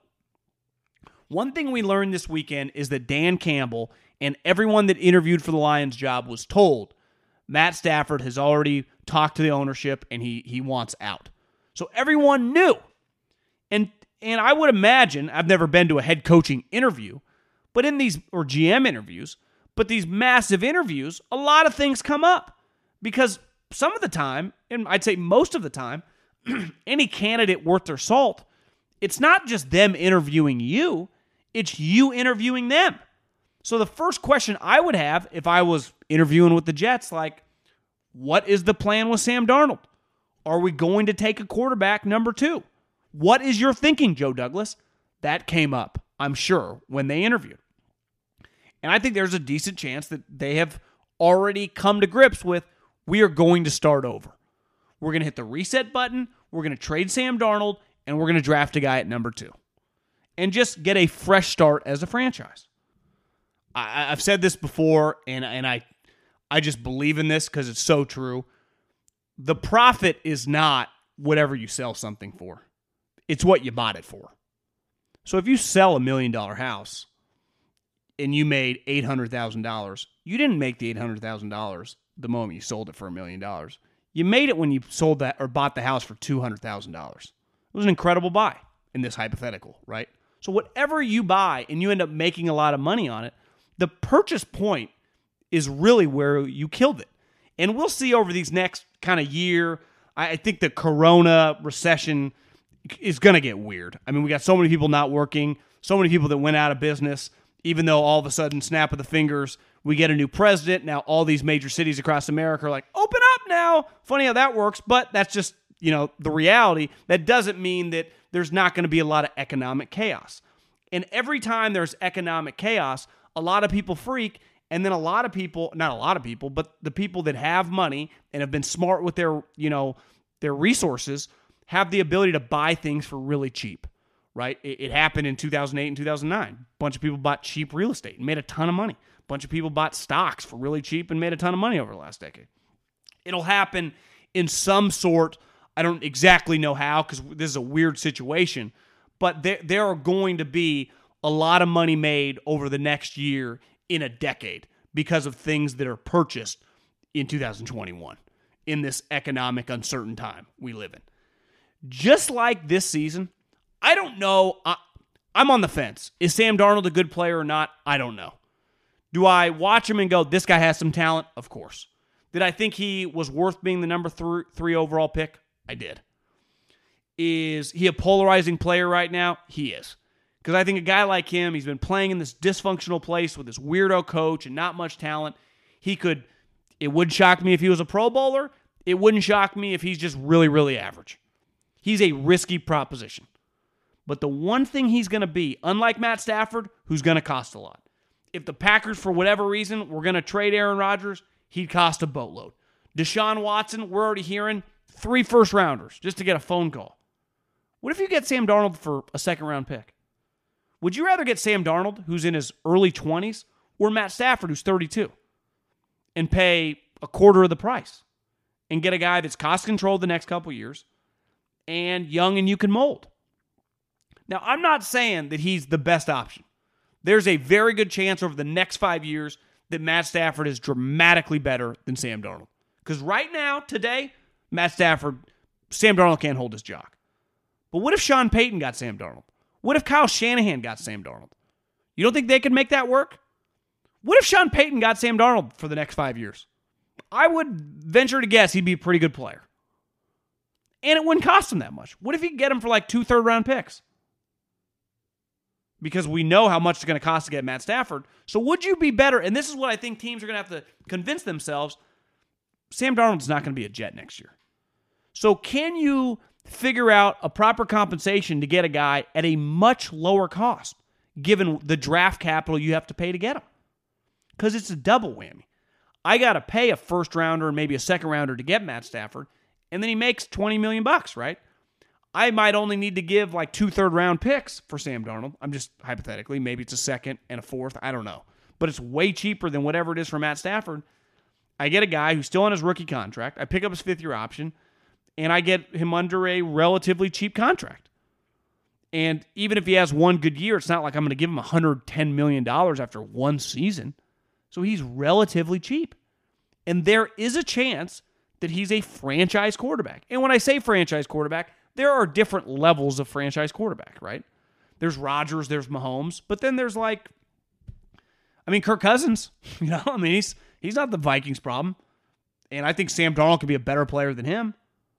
One thing we learned this weekend is that Dan Campbell and everyone that interviewed for the Lions job was told Matt Stafford has already talked to the ownership and he wants out. So everyone knew. And I would imagine, I've never been to a head coaching interview, but in these, or GM interviews, but these massive interviews, a lot of things come up. Because some of the time, and I'd say most of the time, any candidate worth their salt, it's not just them interviewing you, it's you interviewing them. So the first question I would have if I was interviewing with the Jets, like, what is the plan with Sam Darnold? Are we going to take a quarterback number 2? What is your thinking, Joe Douglas? That came up, I'm sure, when they interviewed. And I think there's a decent chance that they have already come to grips with, we are going to start over. We're going to hit the reset button, we're going to trade Sam Darnold, and we're going to draft a guy at number 2. And just get a fresh start as a franchise. I've said this before, and I just believe in this because it's so true. The profit is not whatever you sell something for. It's what you bought it for. So if you sell $1 million house and you made $800,000, you didn't make the $800,000 the moment you sold it for $1 million. You made it when you sold that or bought the house for $200,000. It was an incredible buy in this hypothetical, right? So whatever you buy and you end up making a lot of money on it, the purchase point is really where you killed it. And we'll see over these next kind of year. I think the corona recession is going to get weird. I mean, we got so many people not working, so many people that went out of business, even though all of a sudden, snap of the fingers, we get a new president. Now all these major cities across America are like, open up now. Funny how that works, but that's just, the reality. That doesn't mean that there's not going to be a lot of economic chaos. And every time there's economic chaos, a lot of people freak, and then a lot of people, not a lot of people, but the people that have money and have been smart with their resources have the ability to buy things for really cheap, right? It happened in 2008 and 2009. A bunch of people bought cheap real estate and made a ton of money. A bunch of people bought stocks for really cheap and made a ton of money over the last decade. It'll happen in some sort. I don't exactly know how because this is a weird situation, but there are going to be a lot of money made over the next year in a decade because of things that are purchased in 2021 in this economic uncertain time we live in. Just like this season, I don't know. I'm on the fence. Is Sam Darnold a good player or not? I don't know. Do I watch him and go, this guy has some talent? Of course. Did I think he was worth being the number 3 overall pick? I did. Is he a polarizing player right now? He is. Because I think a guy like him, he's been playing in this dysfunctional place with this weirdo coach and not much talent. It would shock me if he was a Pro Bowler. It wouldn't shock me if he's just really, really average. He's a risky proposition. But the one thing he's going to be, unlike Matt Stafford, who's going to cost a lot. If the Packers, for whatever reason, were going to trade Aaron Rodgers, he'd cost a boatload. Deshaun Watson, we're already hearing 3 first-rounders just to get a phone call. What if you get Sam Darnold for a second-round pick? Would you rather get Sam Darnold, who's in his early 20s, or Matt Stafford, who's 32, and pay a quarter of the price and get a guy that's cost-controlled the next couple years and young and you can mold? Now, I'm not saying that he's the best option. There's a very good chance over the next 5 years that Matt Stafford is dramatically better than Sam Darnold. Because right now, today, Sam Darnold can't hold his jock. But what if Sean Payton got Sam Darnold? What if Kyle Shanahan got Sam Darnold? You don't think they could make that work? What if Sean Payton got Sam Darnold for the next 5 years? I would venture to guess he'd be a pretty good player. And it wouldn't cost him that much. What if you could get him for like 2 third-round picks? Because we know how much it's going to cost to get Matt Stafford. So would you be better? And this is what I think teams are going to have to convince themselves. Sam Darnold's not going to be a Jet next year. So can you figure out a proper compensation to get a guy at a much lower cost, given the draft capital you have to pay to get him? Because it's a double whammy. I got to pay a first-rounder and maybe a second-rounder to get Matt Stafford, and then he makes $20 million, right? I might only need to give like 2 third-round picks for Sam Darnold. I'm just hypothetically. Maybe it's a second and a fourth. I don't know. But it's way cheaper than whatever it is for Matt Stafford. I get a guy who's still on his rookie contract. I pick up his 5th-year option, and I get him under a relatively cheap contract. And even if he has one good year, it's not like I'm going to give him $110 million after one season. So he's relatively cheap. And there is a chance that he's a franchise quarterback. And when I say franchise quarterback, there are different levels of franchise quarterback, right? There's Rodgers, there's Mahomes, but then there's Kirk Cousins. He's not the Vikings problem. And I think Sam Darnold could be a better player than him.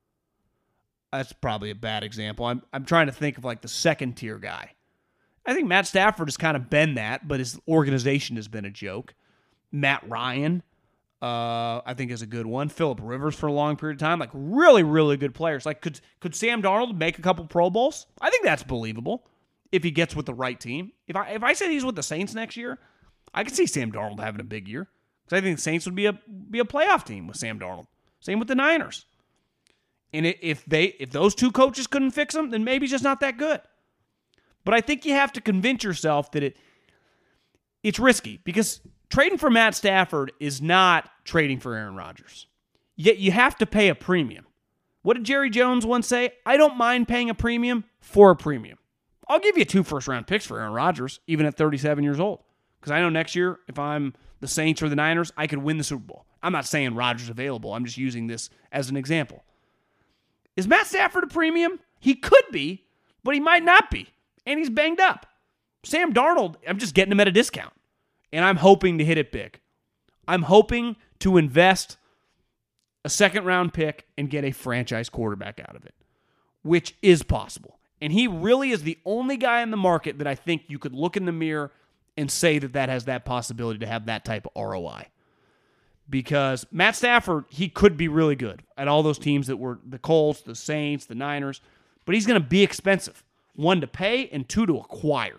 That's probably a bad example. I'm trying to think of like the second tier guy. I think Matt Stafford has kind of been that, but his organization has been a joke. Matt Ryan, I think, is a good one. Phillip Rivers for a long period of time. Like really, really good players. Like could Sam Darnold make a couple Pro Bowls? I think that's believable if he gets with the right team. If I said he's with the Saints next year, I could see Sam Darnold having a big year. Because I think the Saints would be a playoff team with Sam Darnold. Same with the Niners. And if those 2 coaches couldn't fix him, then maybe he's just not that good. But I think you have to convince yourself that it's risky, because trading for Matt Stafford is not trading for Aaron Rodgers. Yet you have to pay a premium. What did Jerry Jones once say? I don't mind paying a premium for a premium. I'll give you 2 first-round picks for Aaron Rodgers, even at 37 years old. Because I know next year, if I'm the Saints or the Niners, I could win the Super Bowl. I'm not saying Rodgers available. I'm just using this as an example. Is Matt Stafford a premium? He could be, but he might not be. And he's banged up. Sam Darnold, I'm just getting him at a discount. And I'm hoping to hit it big. I'm hoping to invest a second-round pick and get a franchise quarterback out of it, which is possible. And he really is the only guy in the market that I think you could look in the mirror and say that has that possibility to have that type of ROI. Because Matt Stafford, he could be really good at all those teams that were the Colts, the Saints, the Niners, but he's going to be expensive. 1, to pay, and 2, to acquire.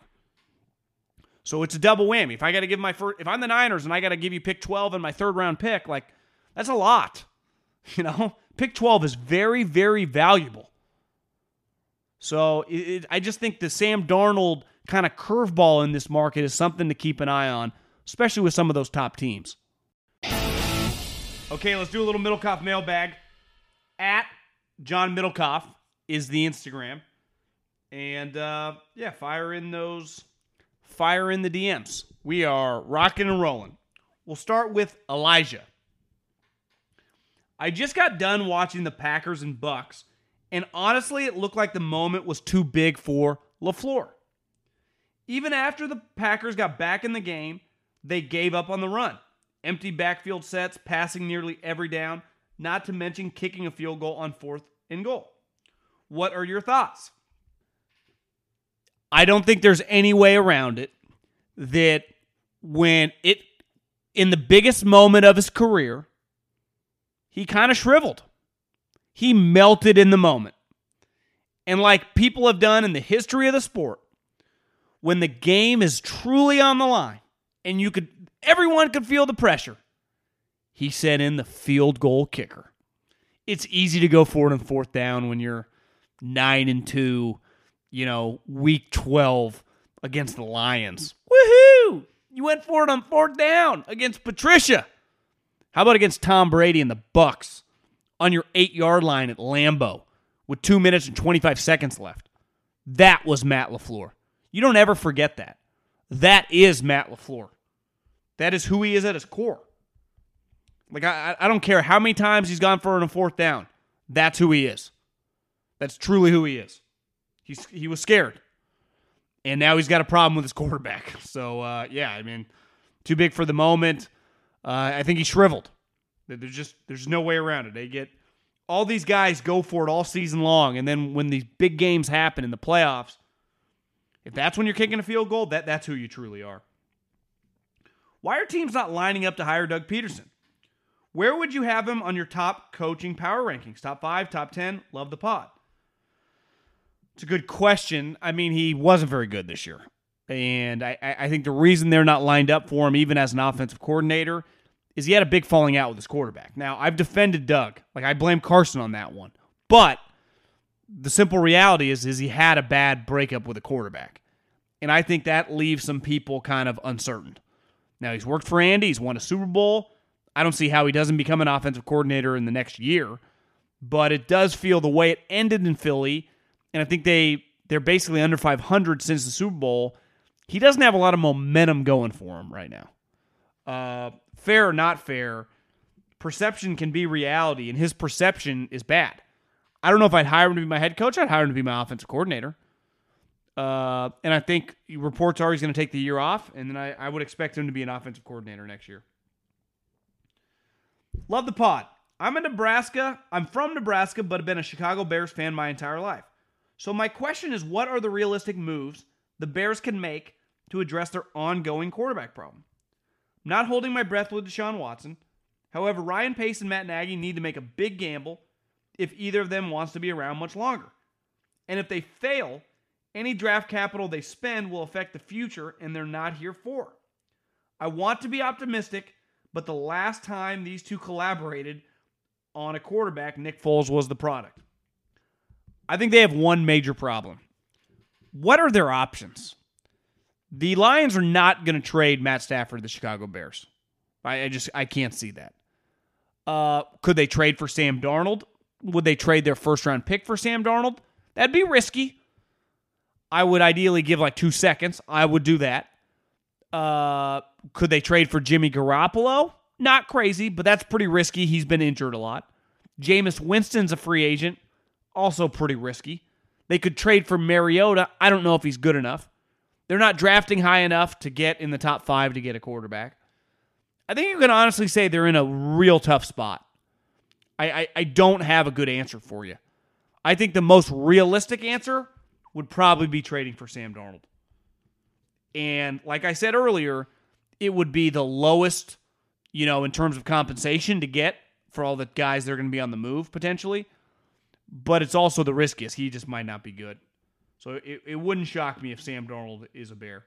So it's a double whammy. If I got to give if I'm the Niners and I got to give you pick 12 and my 3rd-round pick, like, that's a lot. Pick 12 is very, very valuable. So I just think the Sam Darnold kind of curveball in this market is something to keep an eye on, especially with some of those top teams. Okay, let's do a little Middlecoff mailbag. At John Middlecoff is the Instagram. And, fire in those fire in the DMs. We are rocking and rolling. We'll start with Elijah. I just got done watching the Packers and Bucks, and honestly, it looked like the moment was too big for LaFleur. Even after the Packers got back in the game, they gave up on the run. Empty backfield sets, passing nearly every down, not to mention kicking a field goal on 4th and goal. What are your thoughts? I don't think there's any way around it that in the biggest moment of his career, he kind of shriveled. He melted in the moment. And like people have done in the history of the sport, when the game is truly on the line and everyone could feel the pressure, he sent in the field goal kicker. It's easy to go for it on 4th down when you're 9-2, week 12 against the Lions. Woohoo! You went for it on 4th down against Patricia. How about against Tom Brady and the Bucks on your 8-yard line at Lambeau with 2 minutes and 25 seconds left? That was Matt LaFleur. You don't ever forget that. That is Matt LaFleur. That is who he is at his core. Like, I don't care how many times he's gone for it on 4th down. That's who he is. That's truly who he is. He was scared. And now he's got a problem with his quarterback. So, too big for the moment. I think he shriveled. There's no way around it. All these guys go for it all season long, and then when these big games happen in the playoffs, if that's when you're kicking a field goal, that's who you truly are. Why are teams not lining up to hire Doug Peterson? Where would you have him on your top coaching power rankings? Top 5, top 10? Love the pod. It's a good question. I mean, he wasn't very good this year. And I think the reason they're not lined up for him, even as an offensive coordinator, is he had a big falling out with his quarterback. Now, I've defended Doug. I blame Carson on that one. But the simple reality is he had a bad breakup with a quarterback. And I think that leaves some people kind of uncertain. Now, he's worked for Andy. He's won a Super Bowl. I don't see how he doesn't become an offensive coordinator in the next year. But it does feel the way it ended in Philly, and I think they're basically under 500 since the Super Bowl. He doesn't have a lot of momentum going for him right now. Fair or not fair, perception can be reality, and his perception is bad. I don't know if I'd hire him to be my head coach. I'd hire him to be my offensive coordinator. And I think reports are he's going to take the year off, and then I would expect him to be an offensive coordinator next year. Love the pod. I'm from Nebraska, but have been a Chicago Bears fan my entire life. So my question is, what are the realistic moves the Bears can make to address their ongoing quarterback problem? I'm not holding my breath with Deshaun Watson. However, Ryan Pace and Matt Nagy need to make a big gamble if either of them wants to be around much longer. And if they fail, any draft capital they spend will affect the future, and they're not here for. I want to be optimistic, but the last time these two collaborated on a quarterback, Nick Foles was the product. I think they have one major problem. What are their options? The Lions are not going to trade Matt Stafford to the Chicago Bears. I can't see that. Could they trade for Sam Darnold? Would they trade their first-round pick for Sam Darnold? That'd be risky. I would ideally give 2 seconds. I would do that. Could they trade for Jimmy Garoppolo? Not crazy, but that's pretty risky. He's been injured a lot. Jameis Winston's a free agent. Also pretty risky. They could trade for Mariota. I don't know if he's good enough. They're not drafting high enough to get in the top 5 to get a quarterback. I think you can honestly say they're in a real tough spot. I don't have a good answer for you. I think the most realistic answer would probably be trading for Sam Darnold. And like I said earlier, it would be the lowest, in terms of compensation to get for all the guys that are going to be on the move potentially. But it's also the riskiest. He just might not be good. So it wouldn't shock me if Sam Darnold is a Bear.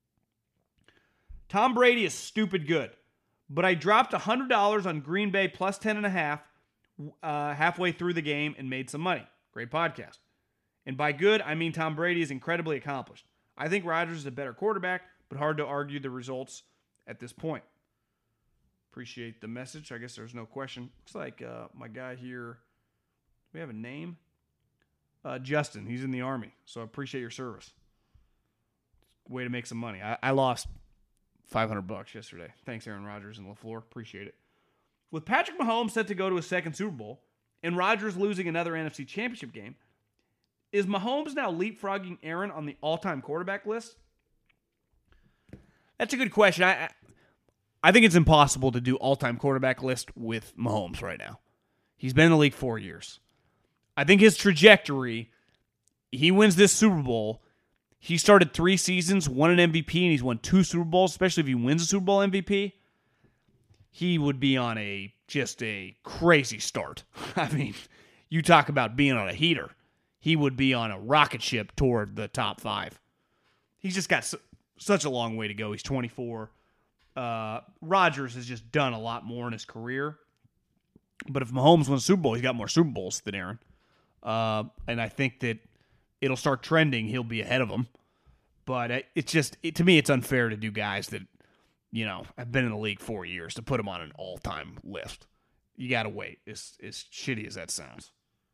Tom Brady is stupid good. But I dropped $100 on Green Bay plus 10.5 halfway through the game and made some money. Great podcast. And by good, I mean Tom Brady is incredibly accomplished. I think Rodgers is a better quarterback, but hard to argue the results at this point. Appreciate the message. I guess there's no question. Looks like my guy here, do we have a name? Justin. He's in the Army, so I appreciate your service. Way to make some money. I lost $500 yesterday. Thanks, Aaron Rodgers and LaFleur. Appreciate it. With Patrick Mahomes set to go to his second Super Bowl and Rodgers losing another NFC Championship game, is Mahomes now leapfrogging Aaron on the all-time quarterback list? That's a good question. I think it's impossible to do all-time quarterback list with Mahomes right now. He's been in the league 4 years. I think his trajectory, he wins this Super Bowl. He started 3 seasons, won an MVP, and he's won 2 Super Bowls, especially if he wins a Super Bowl MVP. He would be on just a crazy start. I mean, you talk about being on a heater. He would be on a rocket ship toward the top 5. He's just got such a long way to go. He's 24. Rodgers has just done a lot more in his career. But if Mahomes wins a Super Bowl, he's got more Super Bowls than Aaron. And I think that it'll start trending. He'll be ahead of him. But to me, it's unfair to do guys that, have been in the league 4 years to put them on an all-time list. You got to wait, as shitty as that sounds.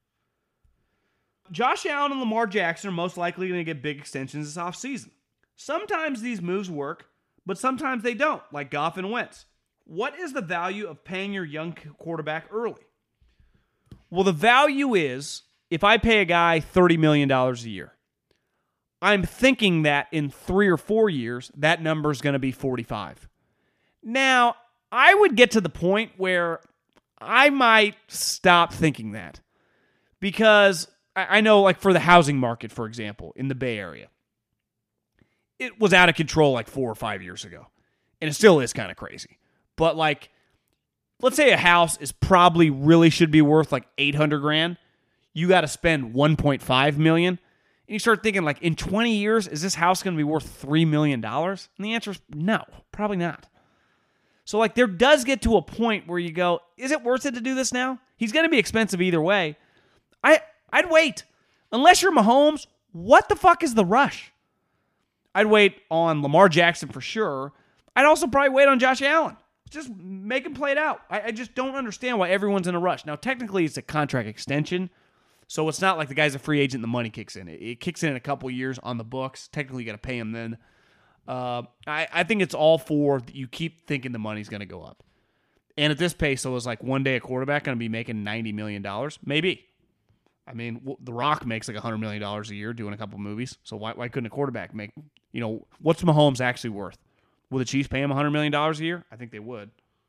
Josh Allen and Lamar Jackson are most likely going to get big extensions this offseason. Sometimes these moves work, but sometimes they don't, like Goff and Wentz. What is the value of paying your young quarterback early? Well, the value is, if I pay a guy $30 million a year, I'm thinking that in 3 or 4 years, that number is going to be 45. Now, I would get to the point where I might stop thinking that. Because I know, like for the housing market, for example, in the Bay Area, it was out of control like 4 or 5 years ago. And it still is kind of crazy. But like, let's say a house is probably really should be worth like $800,000. You got to spend $1.5 million. And you start thinking, like, in 20 years, is this house going to be worth $3 million? And the answer is no, probably not. So, like, there does get to a point where you go, is it worth it to do this now? He's going to be expensive either way. I'd wait. Unless you're Mahomes, what the fuck is the rush? I'd wait on Lamar Jackson for sure. I'd also probably wait on Josh Allen. Just make him play it out. I just don't understand why everyone's in a rush. Now, technically, it's a contract extension. So it's not like the guy's a free agent and the money kicks in. It kicks in a couple years on the books. Technically, you got to pay him then. I think it's all for you keep thinking the money's going to go up. And at this pace, so is like one day a quarterback going to be making $90 million? Maybe. I mean, The Rock makes like $100 million a year doing a couple movies. So why couldn't a quarterback make, what's Mahomes actually worth? Will the Chiefs pay him $100 million a year? I think they would.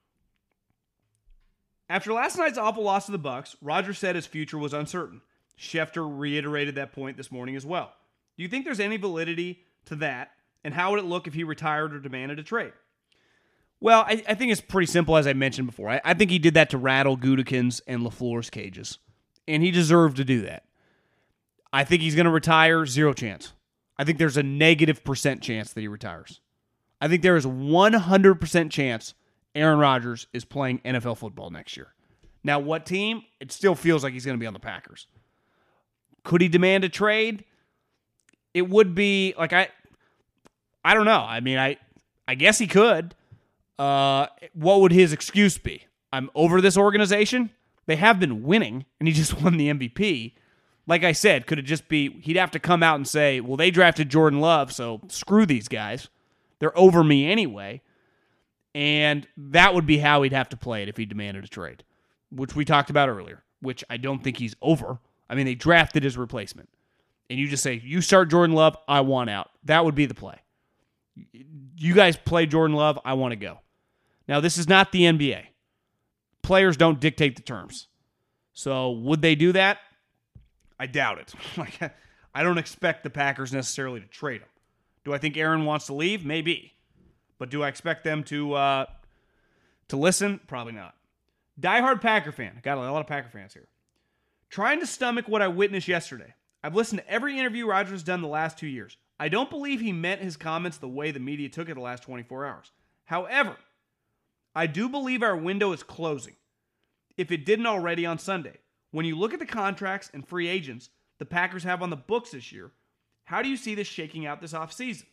After last night's awful loss to the Bucs, Rodgers said his future was uncertain. Schefter reiterated that point this morning as well. Do you think there's any validity to that, and how would it look if he retired or demanded a trade? Well, I think it's pretty simple, as I mentioned before. I think he did that to rattle Gutekunst's and LaFleur's cages, and he deserved to do that. I think he's going to retire, 0 chance. I think there's a -% chance that he retires. I think there is 100% chance Aaron Rodgers is playing NFL football next year. Now, what team? It still feels like he's going to be on the Packers. Could he demand a trade? It would be like I don't know. I mean, I guess he could. What would his excuse be? I'm over this organization. They have been winning, and he just won the MVP. Like I said, could it just be he'd have to come out and say, well, they drafted Jordan Love, so screw these guys. They're over me anyway. And that would be how he'd have to play it if he demanded a trade, which we talked about earlier, which I don't think he's over. I mean, they drafted his replacement. And you just say, you start Jordan Love, I want out. That would be the play. You guys play Jordan Love, I want to go. Now, this is not the NBA. Players don't dictate the terms. So would they do that? I doubt it. I don't expect the Packers necessarily to trade him. Do I think Aaron wants to leave? Maybe. But do I expect them to listen? Probably not. Diehard Packer fan. Got a lot of Packer fans here. Trying to stomach what I witnessed yesterday. I've listened to every interview Rodgers has done the last 2 years. I don't believe he meant his comments the way the media took it the last 24 hours. However, I do believe our window is closing, if it didn't already on Sunday. When you look at the contracts and free agents the Packers have on the books this year, how do you see this shaking out this offseason?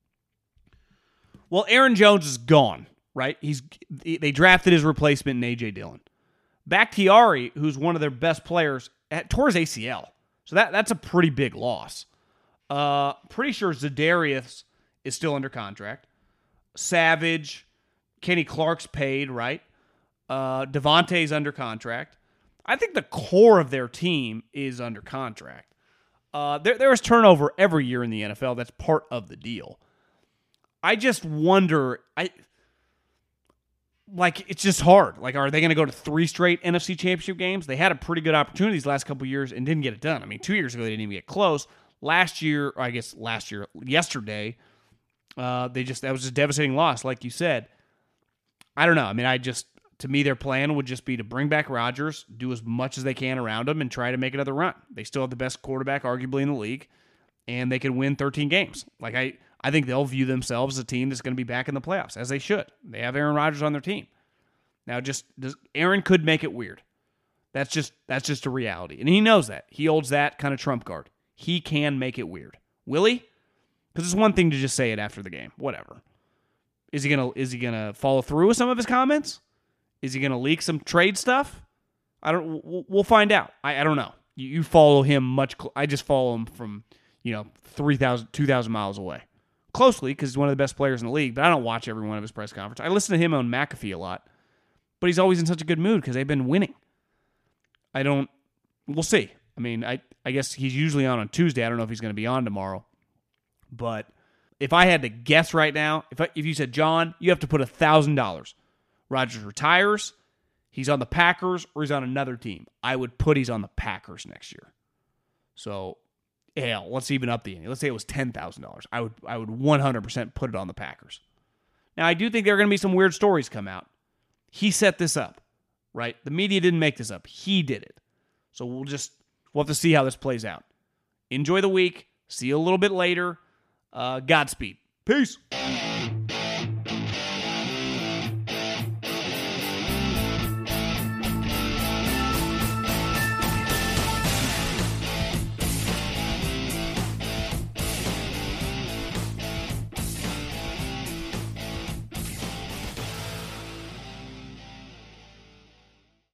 Well, Aaron Jones is gone, right? They drafted his replacement in A.J. Dillon. Bakhtiari, who's one of their best players, tore his ACL. So that's a pretty big loss. Pretty sure Za'Darius is still under contract. Savage, Kenny Clark's paid, right? Devontae's under contract. I think the core of their team is under contract. There is turnover every year in the NFL. That's part of the deal. I just wonder, it's just hard. Like, are they going to go to 3 straight NFC Championship games? They had a pretty good opportunity these last couple of years and didn't get it done. I mean, 2 years ago, they didn't even get close. Yesterday, that was just a devastating loss, like you said. I don't know. I mean, to me, their plan would just be to bring back Rodgers, do as much as they can around him, and try to make another run. They still have the best quarterback, arguably, in the league, and they could win 13 games. Like, I think they'll view themselves as a team that's going to be back in the playoffs, as they should. They have Aaron Rodgers on their team. Now, Aaron could make it weird. That's just a reality, and he knows that. He holds that kind of trump card. He can make it weird. Will he? Because it's one thing to just say it after the game. Whatever. Is he gonna follow through with some of his comments? Is he gonna leak some trade stuff? We'll find out. I don't know. You follow him I just follow him from 2,000 miles away, closely, because he's one of the best players in the league. But I don't watch every one of his press conferences. I listen to him on McAfee a lot, but he's always in such a good mood because they've been winning. We'll see. I mean, I guess he's usually on Tuesday. I don't know if he's going to be on tomorrow. But if I had to guess right now, if you said, John, you have to put $1,000, Rodgers retires, he's on the Packers, or he's on another team, I would put he's on the Packers next year. So, hell, let's even up the ante. Let's say it was $10,000. I would 100% put it on the Packers. Now, I do think there are going to be some weird stories come out. He set this up, right? The media didn't make this up. He did it. So we'll have to see how this plays out. Enjoy the week. See you a little bit later. Godspeed. Peace.